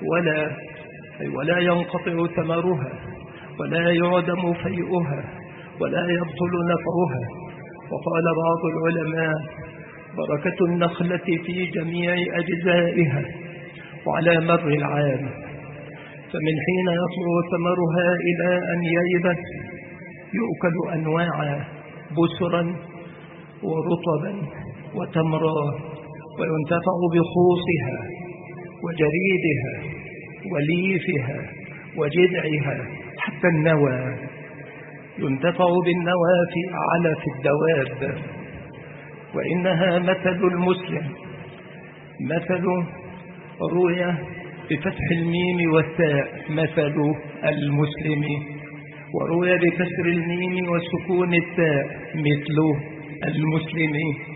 ولا أي ولا ينقطع ثمرها، ولا يعدم فيئها، ولا يبطل نفعها. وقال بعض العلماء: بركة النخلة في جميع أجزائها وعلى مر العام، فمن حين يطلع ثمرها إلى أن ييبس يؤكل أنواعا بسرا ورطبا وتمرا، وينتفع بخوصها وجريدها وليفها وجذعها حتى النوى، ينتفع بالنوى في علف الدواب. وإنها مثل المسلم، مثل روي بفتح الميم والتاء مثل المسلم، وروي بكسر الميم وسكون التاء مثل المسلم.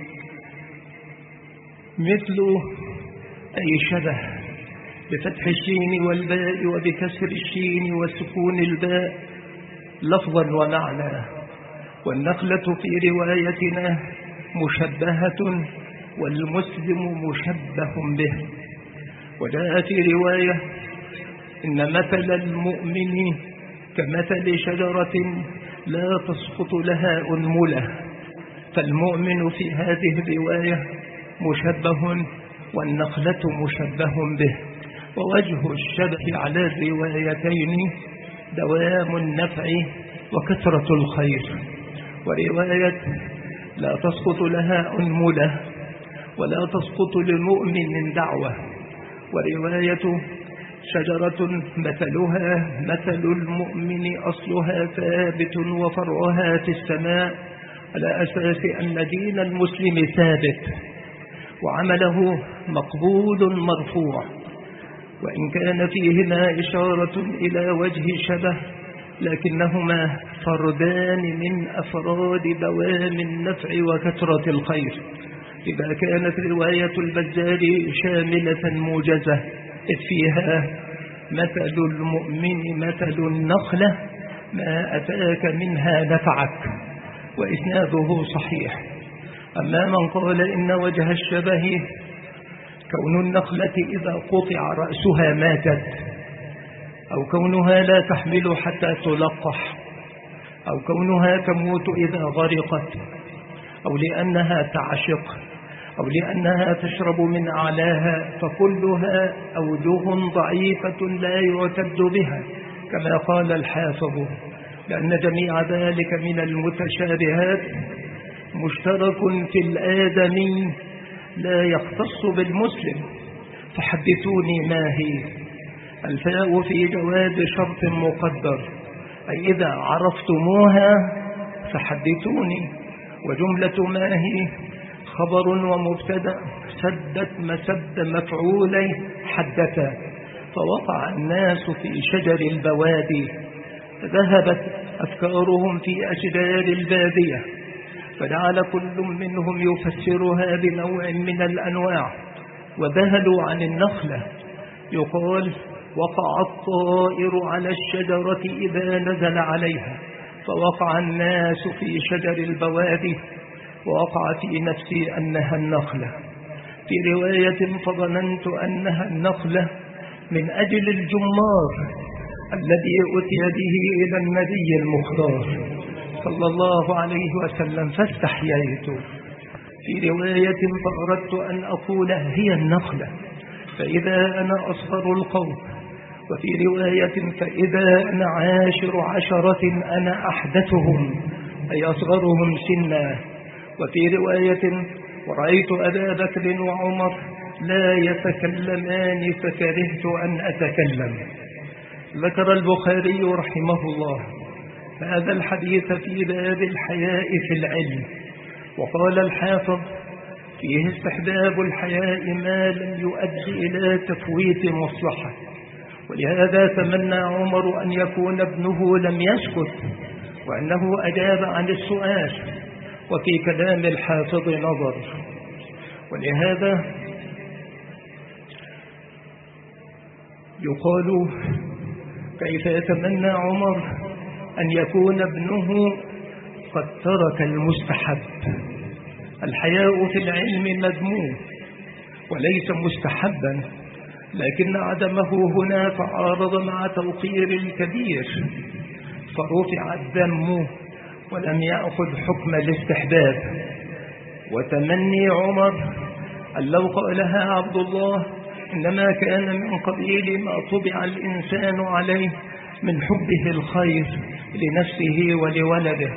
مثل أي شبه بفتح الشين والباء وبكسر الشين وسكون الباء لفظا ومعنى. والنخلة في روايتنا مشبهة والمسلم مشبه به. وجاء في رواية: إن مثل المؤمن كمثل شجرة لا تسقط لها أنملة. فالمؤمن في هذه الرواية مشبه والنخلة مشبه به. ووجه الشبه على الروايتين دوام النفع وكثرة الخير. ورواية لا تسقط لها أنملة ولا تسقط للمؤمن دعوة. ورواية شجرة مثلها مثل المؤمن أصلها ثابت وفرعها في السماء، على أساس أن دين المسلم ثابت وعمله مقبول مرفوع. وإن كان فيهما إشارة إلى وجه شبه، لكنهما فردان من أفراد دوام النفع وكثرة الخير. إذا كانت رواية البزار شاملة موجزة إذ فيها مثل المؤمن مثل النخلة ما أتاك منها نفعك، وإسناده صحيح. أما من قال إن وجه الشبه كون النخلة إذا قطع رأسها ماتت، أو كونها لا تحمل حتى تلقح، أو كونها تموت إذا غرقت، أو لأنها تعشق، أو لأنها تشرب من أعلاها، فكلها أوجه ضعيفة لا يعتد بها كما قال الحافظ، لأن جميع ذلك من المتشابهات مشترك في الآدمي لا يختص بالمسلم. فحدثوني ما هي. الفاء في جواب شرط مقدر، أي إذا عرفتموها فحدثوني. وجملة ما هي خبر ومبتدأ سدت مسد مفعولي حدثا. فوقع الناس في شجر البوادي، فذهبت أفكارهم في أشجار البادية، فجعل كل منهم يفسرها بنوع من الأنواع، وذهلوا عن النخلة. يقال: وقع الطائر على الشجرة إذا نزل عليها، فوقع الناس في شجر البوادي، ووقع في نفسي أنها النخلة. في رواية: فظننت أنها النخلة من أجل الجمار الذي أتي به إلى النبي المختار صلى الله عليه وسلم فاستحييت. في رواية: فأردت أن أقول هي النخلة فإذا أنا أصغر القوم. وفي رواية: فإذا أنا عاشر عشرة أنا أحدثهم، أي أصغرهم سنا. وفي رواية: ورأيت أبا بكر وعمر لا يتكلمان فكرهت أن أتكلم. ذكر البخاري رحمه الله هذا الحديث في باب الحياء في العلم، وقال الحافظ: فيه استحباب الحياء ما لم يؤدي إلى تفويت مصلحة. ولهذا تمنى عمر أن يكون ابنه لم يسكت، وأنه أجاب عن السؤال. وفي كلام الحافظ نظر. ولهذا يقال: كيف يتمنى عمر أن يكون ابنه قد ترك المستحب؟ الحياء في العلم مذموم وليس مستحبا، لكن عدمه هنا تعارض مع توقير الكبير، فرفع الذم ولم يأخذ حكم الاستحباب. وتمني عمر أن لو قالها عبد الله إنما كان من قبيل ما طبع الإنسان عليه من حبه الخير لنفسه ولولده،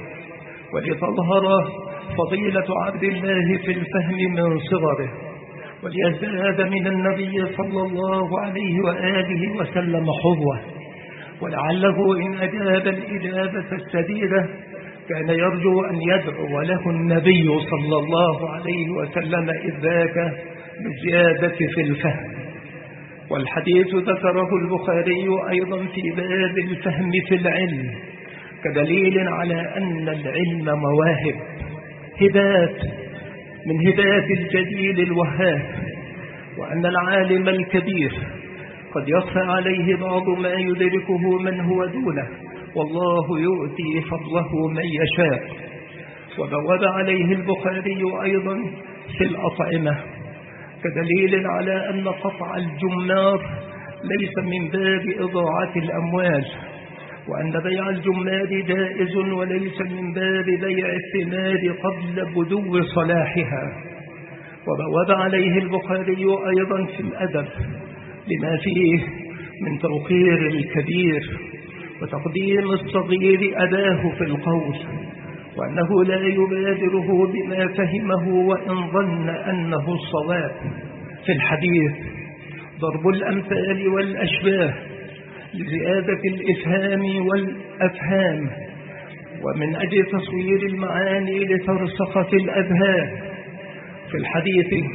ولتظهر فضيلة عبد الله في الفهم من صغره، وليزداد من النبي صلى الله عليه وآله وسلم حظوة. ولعله إن أجاب الإجابة السديدة كان يرجو أن يدعو له النبي صلى الله عليه وسلم إذ ذاك بالزيادة في الفهم. والحديث ذكره البخاري أيضا في باب الفهم في العلم كدليل على أن العلم مواهب، هبات من هبات الجليل الوهاب، وأن العالم الكبير قد يخفى عليه بعض ما يدركه من هو دونه، والله يؤتي فضله من يشاء. وبوب عليه البخاري أيضا في الأطعمة كدليل على أن قطع الجمار ليس من باب إضاعة الأموال، وأن بيع الجمار جائز وليس من باب بيع الثمار قبل بدو صلاحها. وبوب عليه البخاري أيضا في الأدب لما فيه من توقير الكبير وتقديم الصغير أباه في القول، وأنه لا يبادره بما فهمه وإن ظن أنه الصواب. في الحديث ضرب الأمثال والأشباه لزيادة الإفهام والأفهام، ومن أجل تصوير المعاني لترسخ في الأذهان. في الحديث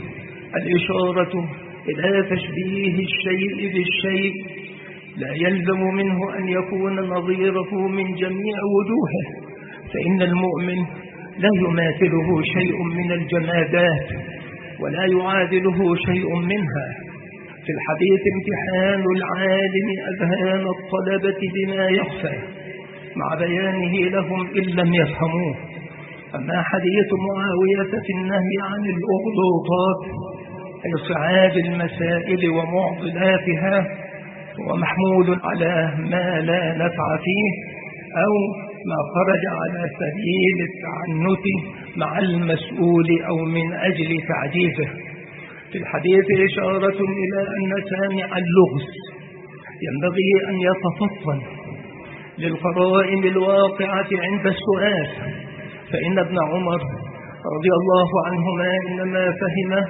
الإشارة إلى تشبيه الشيء بالشيء لا يلزم منه أن يكون نظيره من جميع وجوهه، فإن المؤمن لا يماثله شيء من الجمادات ولا يعادله شيء منها. في الحديث امتحان العالم أذهان الطلبة بما يخفى مع بيانه لهم إن لم يفهموه. أما حديث معاوية في النهي عن الأغلوطات أي صعاب المسائل ومعضلاتها هو محمول على ما لا نفع فيه أو ما خرج على سبيل التعنت مع المسؤول أو من أجل تعجيزه. في الحديث إشارة إلى أن سامع اللغز ينبغي أن يتفطن للقرائن الواقعة عند السؤال، فإن ابن عمر رضي الله عنهما إنما فهم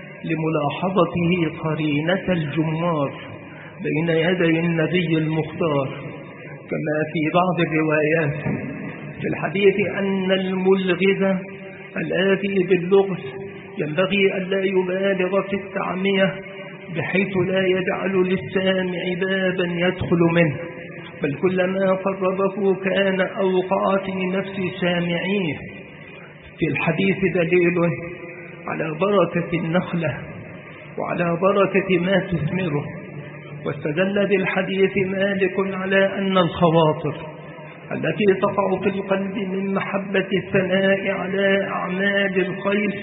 لملاحظته قرينة الجمار بين يدي النبي المختار، كما في بعض الروايات في الحديث أن الملغز الآتي باللغز ينبغي ألا يبالغ في التعمية بحيث لا يجعل للسامع بابا يدخل منه، بل كلما قربه كان أوقع في نفس سامعيه. في الحديث دليل على بركة النخلة وعلى بركة ما تثمره. واستدل بالحديث مالك على أن الخواطر التي تقع في القلب من محبة الثناء على أعمال الخير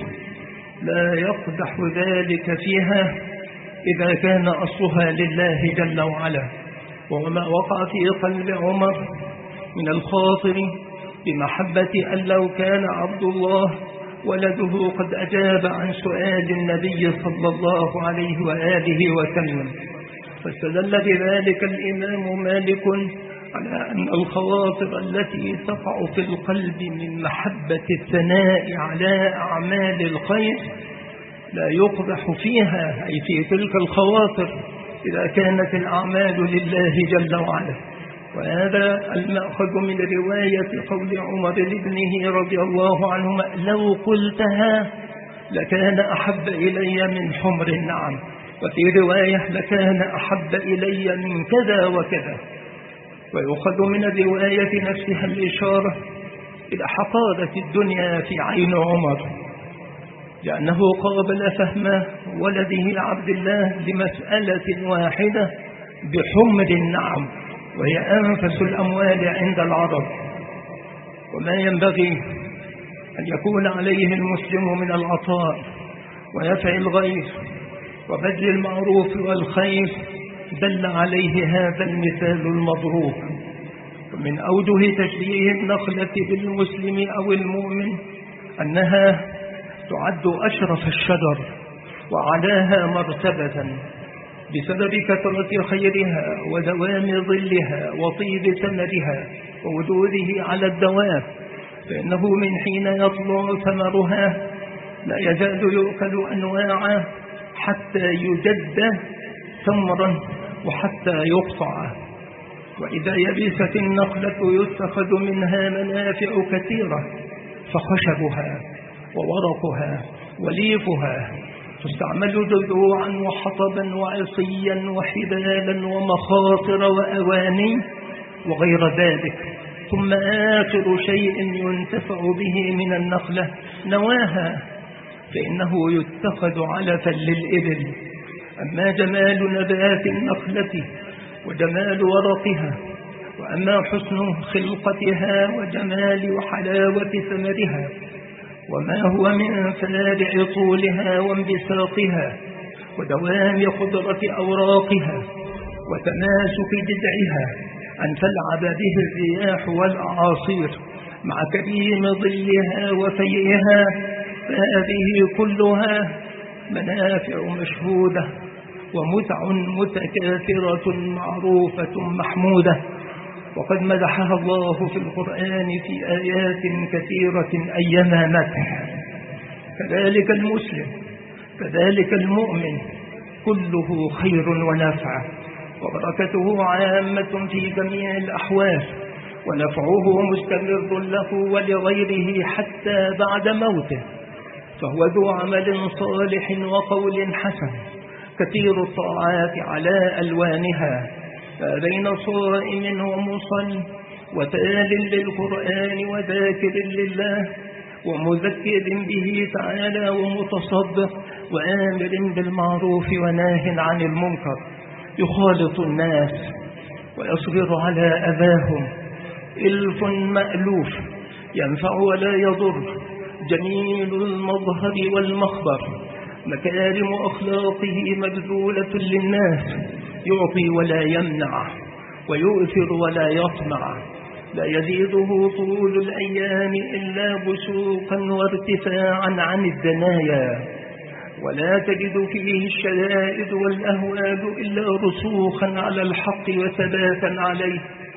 لا يقدح ذلك فيها إذا كان أصلها لله جل وعلا. وما وقع في قلب عمر من الخاطر بمحبة أن لو كان عبد الله ولده قد أجاب عن سؤال النبي صلى الله عليه وآله وسلم، فاستدل بذلك الإمام مالك على أن الخواطر التي تقع في القلب من محبة الثناء على أعمال الخير لا يقدح فيها، أي في تلك الخواطر إذا كانت الأعمال لله جل وعلا. وهذا المأخذ من رواية قول عمر لابنه رضي الله عنهما لو قلتها لكان أحب إلي من حمر النعم، وفي رواية لكان أحب إلي من كذا وكذا. ويؤخذ من الرواية نفسها الإشارة إلى حقارة الدنيا في عين عمر، لأنه قابل فهم ولده عبد الله لمسألة واحدة بحمر النعم، وهي أنفس الأموال عند العرب. وما ينبغي أن يكون عليه المسلم من العطاء ونفع الغير وبذل المعروف والخير دل عليه هذا المثال المضروب. ومن أوجه تشبيه النخلة بالمسلم أو المؤمن أنها تعد أشرف الشجر وعلاها مرتبة بسبب كثرة خيرها ودوام ظلها وطيب ثمرها ووجوده على الدوام، فإنه من حين يطلع ثمرها لا يزال يؤكل أنواعا حتى يجد ثمرا وحتى يقطع. وإذا يبست النخلة يتخذ منها منافع كثيرة، فخشبها وورقها وليفها تستعمل جذوعا وحطبا وعصيا وحبالا ومخاطر وأواني وغير ذلك. ثم آخر شيء ينتفع به من النخلة نواها، فإنه يتخذ علفا للإبل. أما جمال نبات النخلة وجمال ورقها، وأما حسن خلقتها وجمال وحلاوة ثمرها، وما هو من فارع طولها وانبساطها ودوام خضرة أوراقها وتماسك جذعها أن تلعب به الرياح والأعاصير مع كريم ظلها وفيئها، فهذه كلها منافع مشهودة ومتع متكاثرة معروفة محمودة، وقد مدحها الله في القرآن في آيات كثيرة أيما مدح. كذلك المسلم، كذلك المؤمن، كله خير ونفع، وبركته عامة في جميع الأحوال، ونفعه مستمر له ولغيره حتى بعد موته، فهو ذو عمل صالح وقول حسن كثير الطاعات على ألوانها، بين صائم ومصل وتال للقرآن وذاكر لله ومذكر به تعالى ومتصدق وآمر بالمعروف وناه عن المنكر، يخالط الناس ويصبر على أذاهم، إلف مألوف ينفع ولا يضر، جميل المظهر والمخبر، مكارم أخلاقه مبذولة للناس، يعطي ولا يمنع ويؤثر ولا يطمع، لا يزيده طول الأيام إلا بسوقا وارتفاعا عن الدنايا، ولا تجد فيه الشدائد والأهوال إلا رسوخا على الحق وثباتا عليه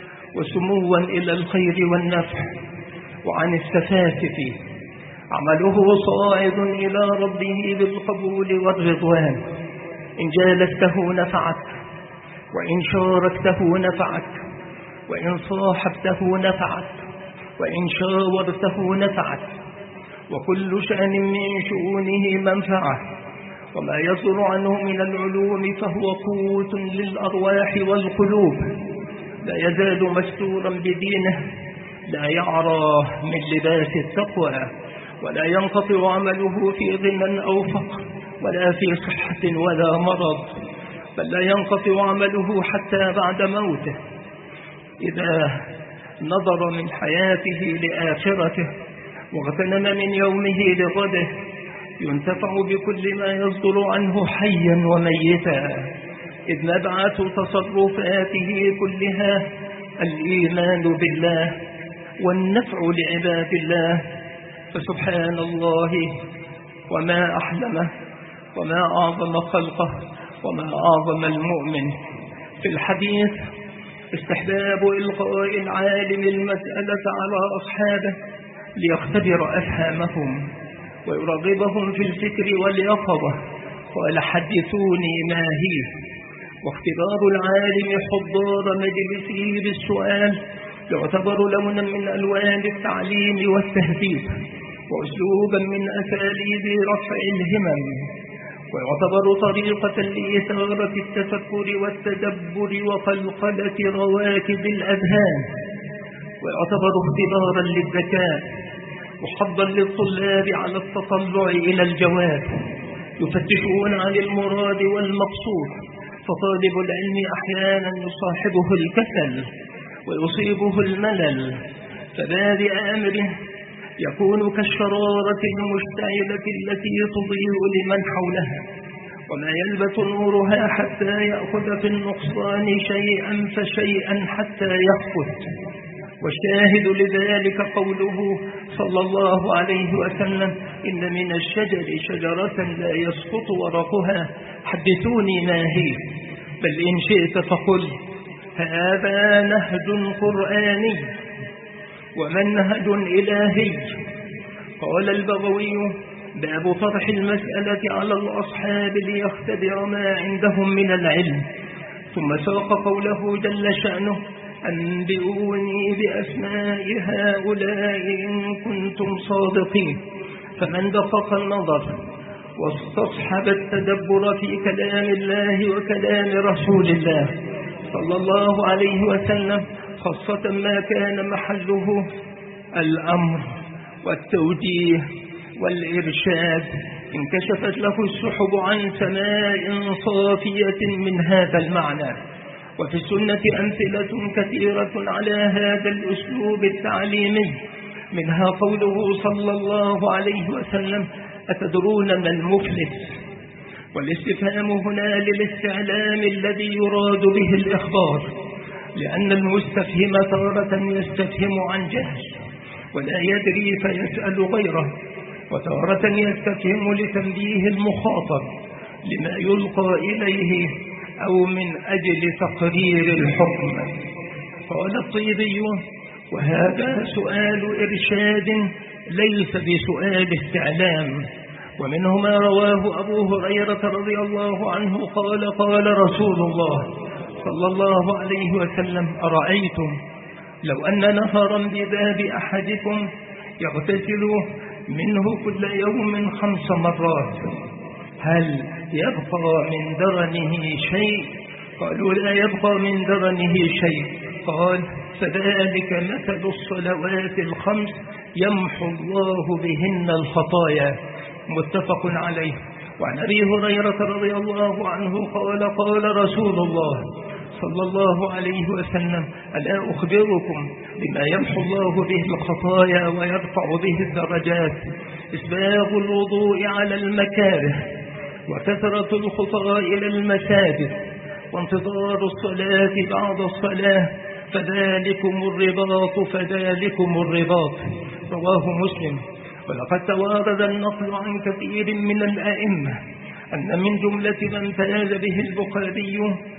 وسموا إلى الخير والنفع وعن السفاسف فيه. عمله صاعد إلى ربه بالقبول والرضوان، إن جالسته نفعك، وإن شاركته نفعك، وإن صاحبته نفعك، وإن شاورته نفعك، وكل شأن من شؤونه منفعة، وما يصدر عنه من العلوم فهو قوت للأرواح والقلوب، لا يزال مستورا بدينه، لا يعرى من لباس التقوى، ولا ينقطع عمله في غنى أو فقر ولا في صحة ولا مرض، بل لا ينقطع عمله حتى بعد موته. إذا نظر من حياته لآخرته واغتنم من يومه لغده ينتفع بكل ما يصدر عنه حيا وميتا، إذ نبعث تصرفاته كلها الإيمان بالله والنفع لعباد الله، فسبحان الله وما أحلمه وما أعظم خلقه وما أعظم المؤمن. في الحديث استحباب إلقاء العالم المسألة على أصحابه ليختبر أفهامهم ويرغبهم في الفكر واليقظة، قال حدثوني ما هي. واختبار العالم حضار مجلسه بالسؤال يعتبر لونا من ألوان التعليم والتهذيب وأسلوبا من أساليب رفع الهمم، ويعتبر طريقة لإثارة التفكر والتدبر وقلقلة رواكب الأذهان، ويعتبر اختبارا للذكاء وحظا للطلاب على التطلع إلى الجواب، يفتشون عن المراد والمقصود، فطالب العلم أحيانا يصاحبه الكسل ويصيبه الملل، فبادئ أمره يكون كالشرارة المشتعلة التي تضيء لمن حولها، وما يلبث نورها حتى يأخذ في النقصان شيئا فشيئا حتى يخفت، والشاهد لذلك قوله صلى الله عليه وسلم: إن من الشجر شجرة لا يسقط ورقها، حدثوني ما هي، بل إن شئت فقل هذا نهج قرآني ومنهج إلهي. قال البغوي: باب طرح المسألة على الأصحاب ليختبر ما عندهم من العلم. ثم ساق قوله جل شأنه: أنبئوني بأسماء هؤلاء إن كنتم صادقين. فمن دقق النظر واستصحب التدبر في كلام الله وكلام رسول الله صلى الله عليه وسلم، خاصة ما كان محله الأمر والتوجيه والإرشاد، انكشفت له السحب عن سماء صافية من هذا المعنى. وفي السنة أمثلة كثيرة على هذا الأسلوب التعليمي، منها قوله صلى الله عليه وسلم: أتدرون ما المفلس؟ والاستفهام هنا للاستعلام الذي يراد به الإخبار، لأن المستفهم تارة يستفهم عن جهل ولا يدري فيسأل غيره، وتارة يستفهم لتنبيه المخاطب لما يلقى إليه أو من أجل تقرير الحكم. قال الطيبي: وهذا سؤال إرشاد ليس بسؤال استعلام. ومنه ما رواه أبو هريرة رضي الله عنه قال: قال رسول الله صلى الله عليه وسلم: أرأيتم لو أن نهرا بباب أحدكم يغتسل منه كل يوم خمس مرات، هل يبقى من درنه شيء؟ قالوا: لا يبقى من درنه شيء. قال: فذلك مثل الصلوات الخمس يمحو الله بهن الخطايا. متفق عليه. وعن أبي هريرة رضي الله عنه قال: قال رسول الله صلى الله عليه وسلم: ألا أخبركم بما يمحو الله به الخطايا ويرفع به الدرجات؟ إسباغ الوضوء على المكاره، وكثرة الخطى إلى المساجد، وانتظار الصلاة بعد الصلاة، فذلكم الرباط فذلكم الرباط. رواه مسلم. ولقد توارد النقل عن كثير من الأئمة أن من جملة من فاز به البخاري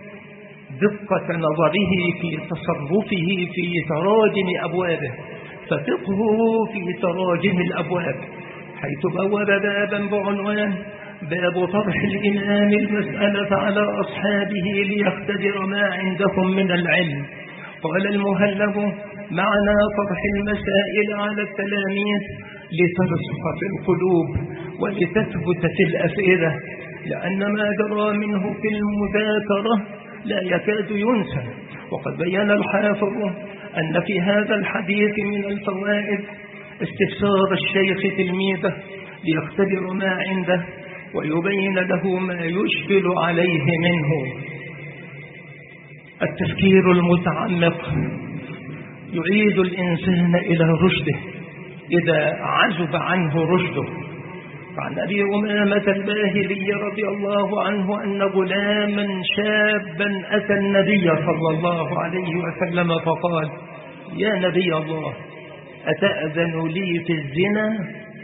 دقة نظره في تصرفه في تراجم أبوابه، ففقهه في تراجم الأبواب، حيث بوب بابا بعنوان: باب طرح الإمام المسألة على أصحابه ليختبر ما عندهم من العلم. قال المهلب: معنى طرح المسائل على التلاميذ لترسخ في القلوب ولتثبت في الأفئدة، لأن ما جرى منه في المذاكرة لا يكاد ينسى. وقد بين الحافظ أن في هذا الحديث من الفوائد استفسار الشيخ تلميذه ليختبر ما عنده ويبين له ما يشكل عليه منه. التفكير المتعمق يعيد الإنسان إلى رشده إذا عزب عنه رشده. عن أبي أمامة الباهلي رضي الله عنه أن غلاما شابا أتى النبي صلى الله عليه وسلم فقال: يا نبي الله، أتأذن لي في الزنا؟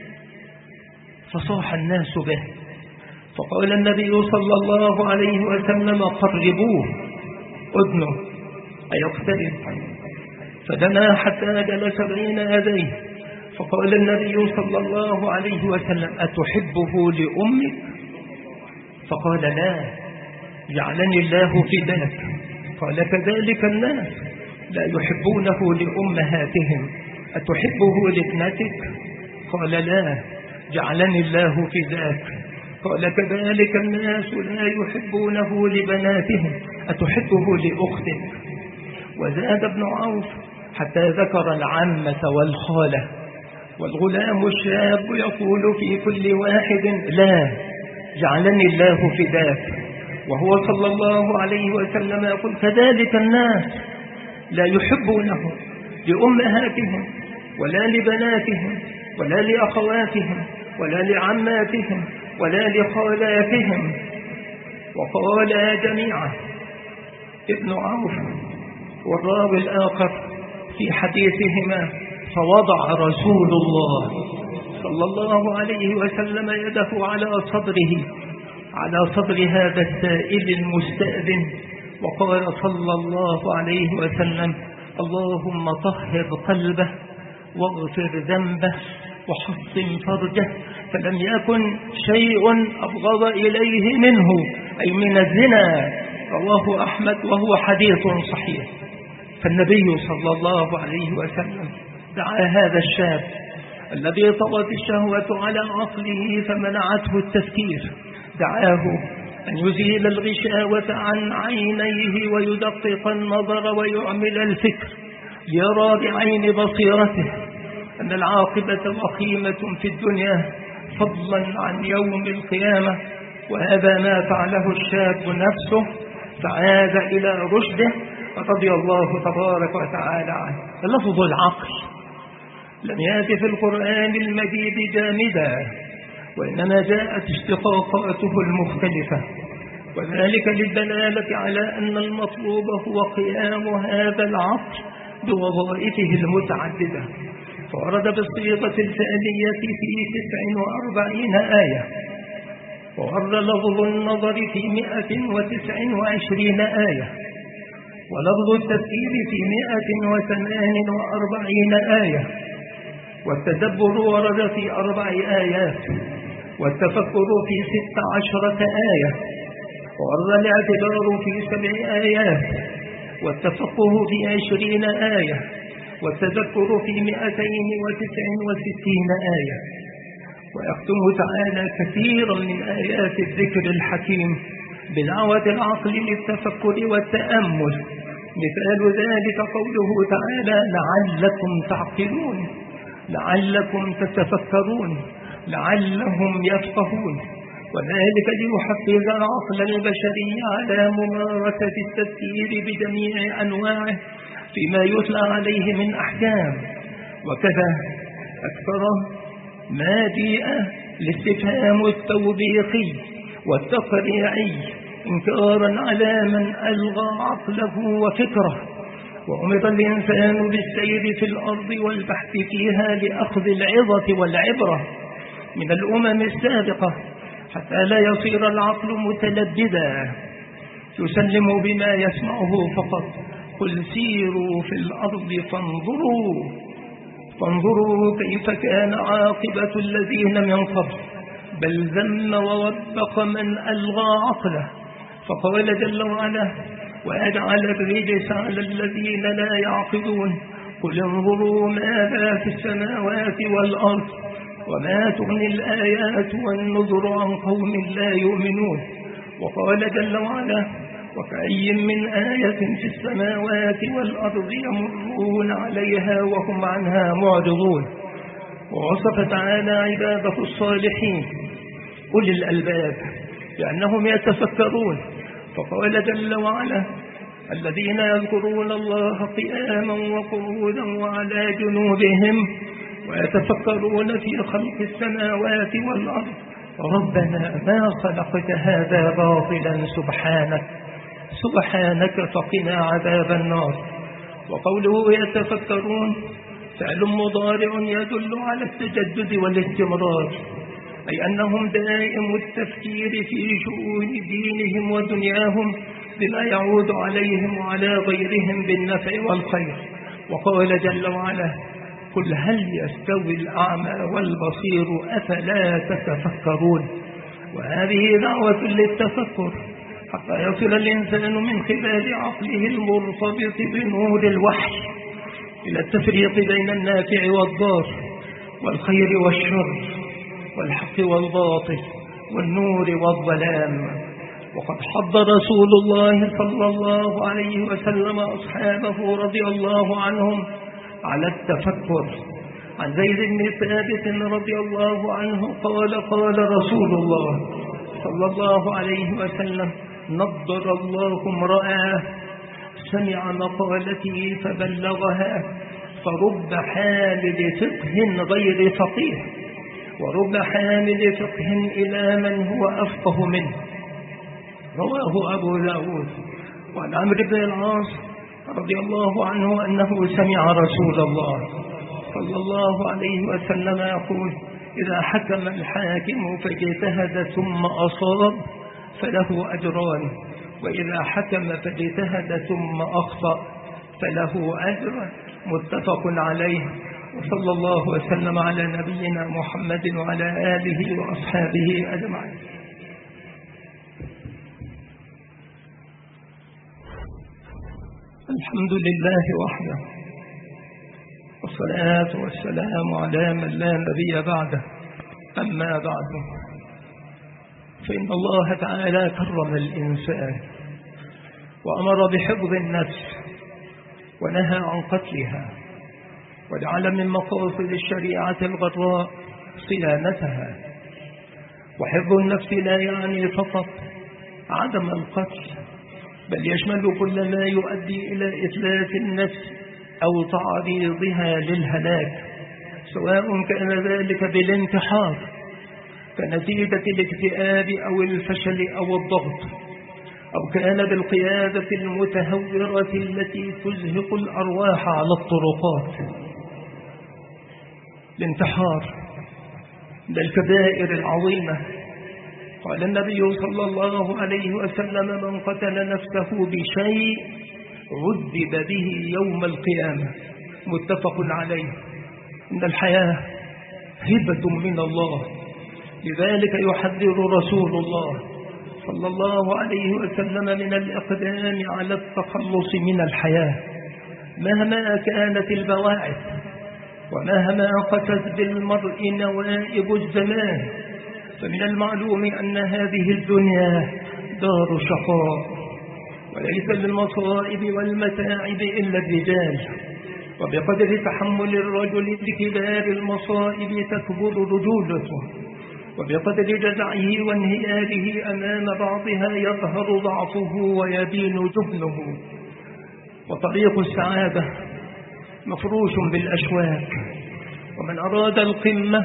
فصاح الناس به، فقال النبي صلى الله عليه وسلم: قربوه أذنه أيقترب؟ فدنا حتى جلس بين يديه، فقال النبي صلى الله عليه وسلم: أتحبه لأمك؟ فقال: لا، جعلني الله فداك. قال: كذلك الناس لا يحبونه لأمهاتهم، أتحبه لابنتك؟ قال: لا، جعلني الله فداك. قال: كذلك الناس لا يحبونه لبناتهم، أتحبه لأختك؟ وزاد ابن عوف حتى ذكر العمة والخالة. والغلام الشاب يقول في كل واحد: لا، جعلني الله فداك. وهو صلى الله عليه وسلم يقول: كذلك الناس لا يحبونه لأمهاتهم ولا لبناتهم ولا لأخواتهم ولا لعماتهم ولا لخالاتهم. وقال جميعا ابن عوف والراوي الآخر في حديثهما: فوضع رسول الله صلى الله عليه وسلم يده على صدره على صدر هذا السائل المستأذن، وقال صلى الله عليه وسلم: اللهم طهر قلبه واغفر ذنبه وحصن فرجه، فلم يكن شيء أبغض إليه منه، أي من الزنا. رواه أحمد وهو حديث صحيح. فالنبي صلى الله عليه وسلم دعا هذا الشاب الذي طغت الشهوة على عقله فمنعته التفكير، دعاه أن يزيل الغشاوة عن عينيه ويدقق النظر ويعمل الفكر، يرى بعين بصيرته أن العاقبة وخيمة في الدنيا فضلا عن يوم القيامة. وهذا ما فعله الشاب نفسه، فعاد إلى رشده رضي الله تبارك وتعالى عنه. لفظ العقل لم يأتي في القرآن المجيد جامدا، وإنما جاءت اشتقاقاته المختلفة، وذلك للدلالة على أن المطلوب هو قيام هذا العقل بوظائفه المتعددة. فورد بالصيغة الفعلية في تسع وأربعين آية، وورد لفظ النظر في مئة وتسع وعشرين آية، ولفظ التفكير في مئة وثمان وأربعين آية، والتدبر ورد في أربع آيات، والتفكر في ست عشرة آية، وورد الاعتبار في سبع آيات، والتفقه في عشرين آية، والتذكر في مئتين وتسع وستين آية. ويختم تعالى كثيرا من آيات الذكر الحكيم بدعوة العقل للتفكر والتأمل. مثال ذلك قوله تعالى: لعلكم تعقلون، لعلكم تتفكرون، لعلهم يفقهون. وذلك ليحفز العقل البشري على ممارسة التفكير بجميع أنواعه فيما يتلى عليه من أحكام. وكذا أكثر ما جيء الاستفهام التوبيخي والتقريعي إنكارا على من ألغى عقله وفكره، وأمر الإنسان بالسير في الأرض والبحث فيها لأخذ العظة والعبرة من الأمم السابقة، حتى لا يصير العقل متلبدا يسلم بما يسمعه فقط. قل سيروا في الأرض فانظروا فانظروا كيف كان عاقبة الذين من قبل، بل ذم ووبق من ألغى عقله. فقال جل وعلا: وأجعل الرجس على الذين لا يعقلون، قل انظروا ماذا في السماوات والأرض وما تغني الآيات والنذر عن قوم لا يؤمنون. وقال جل وعلا: وكأي من آية في السماوات والأرض يمرون عليها وهم عنها معرضون. ووصف تعالى عباده الصالحين أولي الألباب لأنهم يتفكرون، فقال جل وعلا: الذين يذكرون الله قياما وقعودا وعلى جنوبهم ويتفكرون في خلق السماوات والأرض ربنا ما خلقت هذا باطلا سبحانك سبحانك فقنا عذاب النار. وقوله يتفكرون فعل مضارع يدل على التجدد والاستمرار، أي أنهم دائم التفكير في شؤون دينهم ودنياهم بما يعود عليهم وعلى غيرهم بالنفع والخير. وقال جل وعلا: قل هل يستوي الأعمى والبصير أفلا تتفكرون. وهذه دعوة للتفكر حتى يصل الإنسان من خلال عقله المرتبط بنور الوحي إلى التفريق بين النافع والضار والخير والشر والحق والباطل والنور والظلام. وقد حض رسول الله صلى الله عليه وسلم أصحابه رضي الله عنهم على التفكر. عن زيد بن ثابت رضي الله عنه قال: قال رسول الله صلى الله عليه وسلم: نضر الله امرأة سمع مقالتي فبلغها، فرب حامل فقه غير فقيه، ورب حامل فقه إلى من هو أفقه منه. رواه أبو داود. وعن عمرو بن العاص رضي الله عنه أنه سمع رسول الله صلى الله عليه وسلم يقول: إذا حكم الحاكم فاجتهد ثم أصاب فله أجران، وإذا حكم فاجتهد ثم أخطأ فله أجر. متفق عليه. وصلى الله وسلم على نبينا محمد وعلى آله وأصحابه أجمعين. الحمد لله وحده، والصلاة والسلام على من لا نبي بعده. أما بعد، فإن الله تعالى كرم الإنسان وأمر بحفظ النفس ونهى عن قتلها، وجعل من مقاصد الشريعة الغراء صيانتها. وحفظ النفس لا يعني فقط عدم القتل، بل يشمل كل ما يؤدي إلى إتلاف النفس أو تعريضها للهلاك، سواء كان ذلك بالانتحار كنتيجة الاكتئاب أو الفشل أو الضغط، أو كان بالقيادة المتهورة التي تزهق الأرواح على الطرقات. الانتحار من الكبائر العظيمة. قال النبي صلى الله عليه وسلم: من قتل نفسه بشيء عذب به يوم القيامة. متفق عليه. إن الحياة هبة من الله، لذلك يحذر رسول الله صلى الله عليه وسلم من الإقدام على التخلص من الحياة مهما كانت البواعث، ومهما قست بالمرء نوائب الزمان. فمن المعلوم أن هذه الدنيا دار شقاء، وليس للمصائب والمتاعب إلا الرجال، وبقدر تحمل الرجل لكبار المصائب تكبر رجولته، وبقدر جزعه وانهياره أمام بعضها يظهر ضعفه ويبين جبنه. وطريق السعادة مفروش بالأشواك، ومن أراد القمة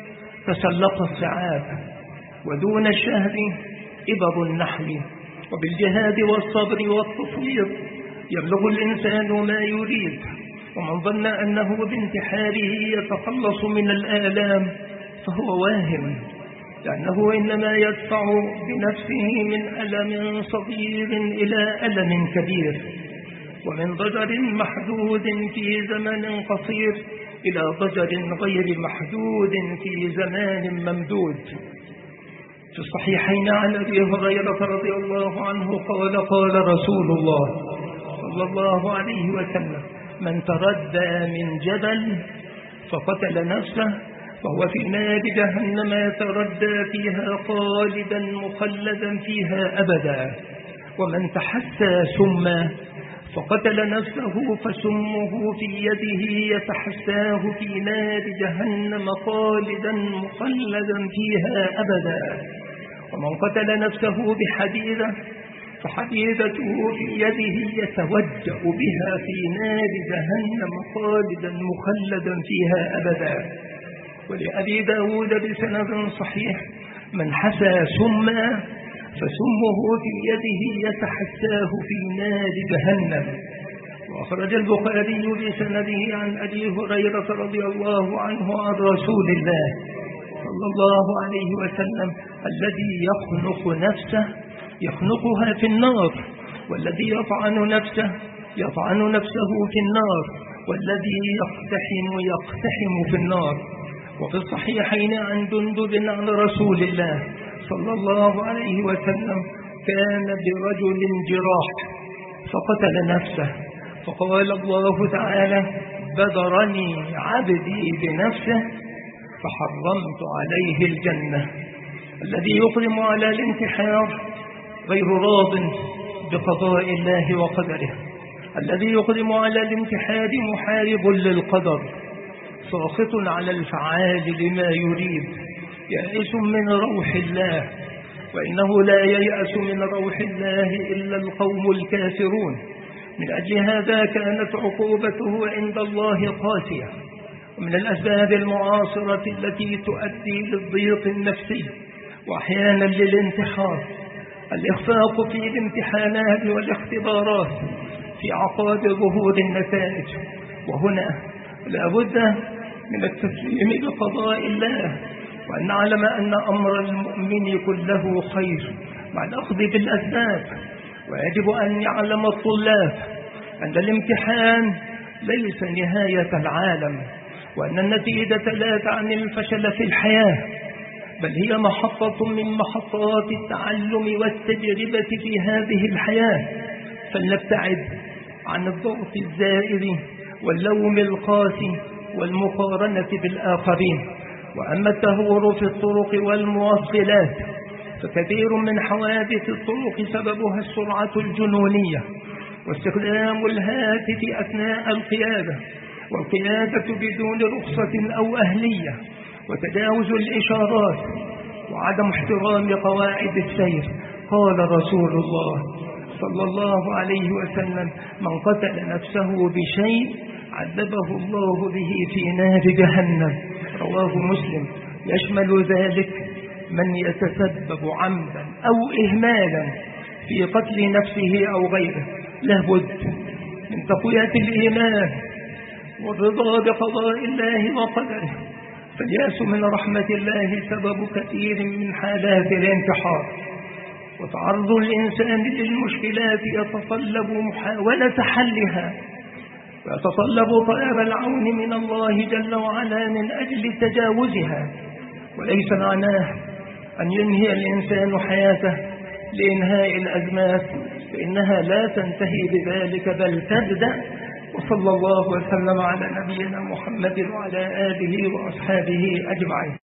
تسلق الصعاب، ودون الشهد إبر النحل. وبالجهاد والصبر والتفويض يبلغ الإنسان ما يريد. ومن ظن أنه بانتحاره يتخلص من الآلام فهو واهم، لأنه إنما يدفع بنفسه من ألم صغير إلى ألم كبير، ومن ضجر محدود في زمن قصير إلى ضجر غير محدود في زمان ممدود. في الصحيحين عن أبي هريرة رضي الله عنه قال: قال رسول الله صلى الله عليه وسلم: من تردى من جبل فقتل نفسه فهو في نار جهنم يتردى فيها خالدا مخلدا فيها أبدا. ومن تحسى سما فقتل نفسه فسمه في يده يتحساه في نار جهنم خالدا مخلدا فيها أبدا. ومن قتل نفسه بحديدة فحديدته في يده يتوجأ بها في نار جهنم خالدا مخلدا فيها أبدا. ولأبي داود بسند صحيح: من حسى سما فسمه في يده يتحساه في نار جهنم. وأخرج البخاري بسنده عن أبي هريرة رضي الله عنه عن رسول الله صلى الله عليه وسلم: الذي يخنق نفسه يخنقها في النار، والذي يطعن نفسه يطعن نفسه في النار، والذي يقتحم يقتحم في النار. وفي الصحيحين عن جندب عن رسول الله صلى الله عليه وسلم: كان برجل جراح فقتل نفسه، فقال الله تعالى: بدرني عبدي بنفسه فحرمت عليه الجنة. الذي يقدم على الانتحار غير راض بقضاء الله وقدره. الذي يقدم على الانتحار محارب للقدر، ساخط على الفعال لما يريد، يائس من روح الله. وإنه لا ييأس من روح الله إلا القوم الكافرون. من أجل هذا كانت عقوبته عند الله قاسية. ومن الأسباب المعاصرة التي تؤدي للضيق النفسي وأحيانا للانتحار الإخفاق في الامتحانات والاختبارات، في عقاب ظهور النتائج. وهنا لا بد من التسليم بقضاء الله، وأن نعلم أن أمر المؤمن كله خير مع الأخذ بالأسباب. ويجب أن يعلم الطلاب أن الامتحان ليس نهاية العالم، وأن النتيجة لا تعني الفشل في الحياة، بل هي محطة من محطات التعلم والتجربة في هذه الحياة. فلنبتعد عن الضغط الزائد واللوم القاسي والمقارنة بالآخرين. وأما التهور في الطرق والموصلات فكثير من حوادث الطرق سببها السرعة الجنونية، واستخدام الهاتف أثناء القيادة، والقيادة بدون رخصة أو أهلية، وتجاوز الإشارات، وعدم احترام قواعد السير. قال رسول الله صلى الله عليه وسلم: من قتل نفسه بشيء عذبه الله به في نار جهنم. رواه مسلم. يشمل ذلك من يتسبب عمدا أو إهمالا في قتل نفسه أو غيره. لابد من تقوية الإيمان والرضا بقضاء الله وقدره، فالياس من رحمة الله سبب كثير من حالات الانتحار. وتعرض الإنسان للمشكلات يتطلب محاولة حلها، ويتطلب طلب العون من الله جل وعلا من أجل تجاوزها. وليس معناه أن ينهي الإنسان حياته لإنهاء الأزمات، فإنها لا تنتهي بذلك بل تبدأ. وصلى الله وسلم على نبينا محمد وعلى آله وأصحابه أجمعين.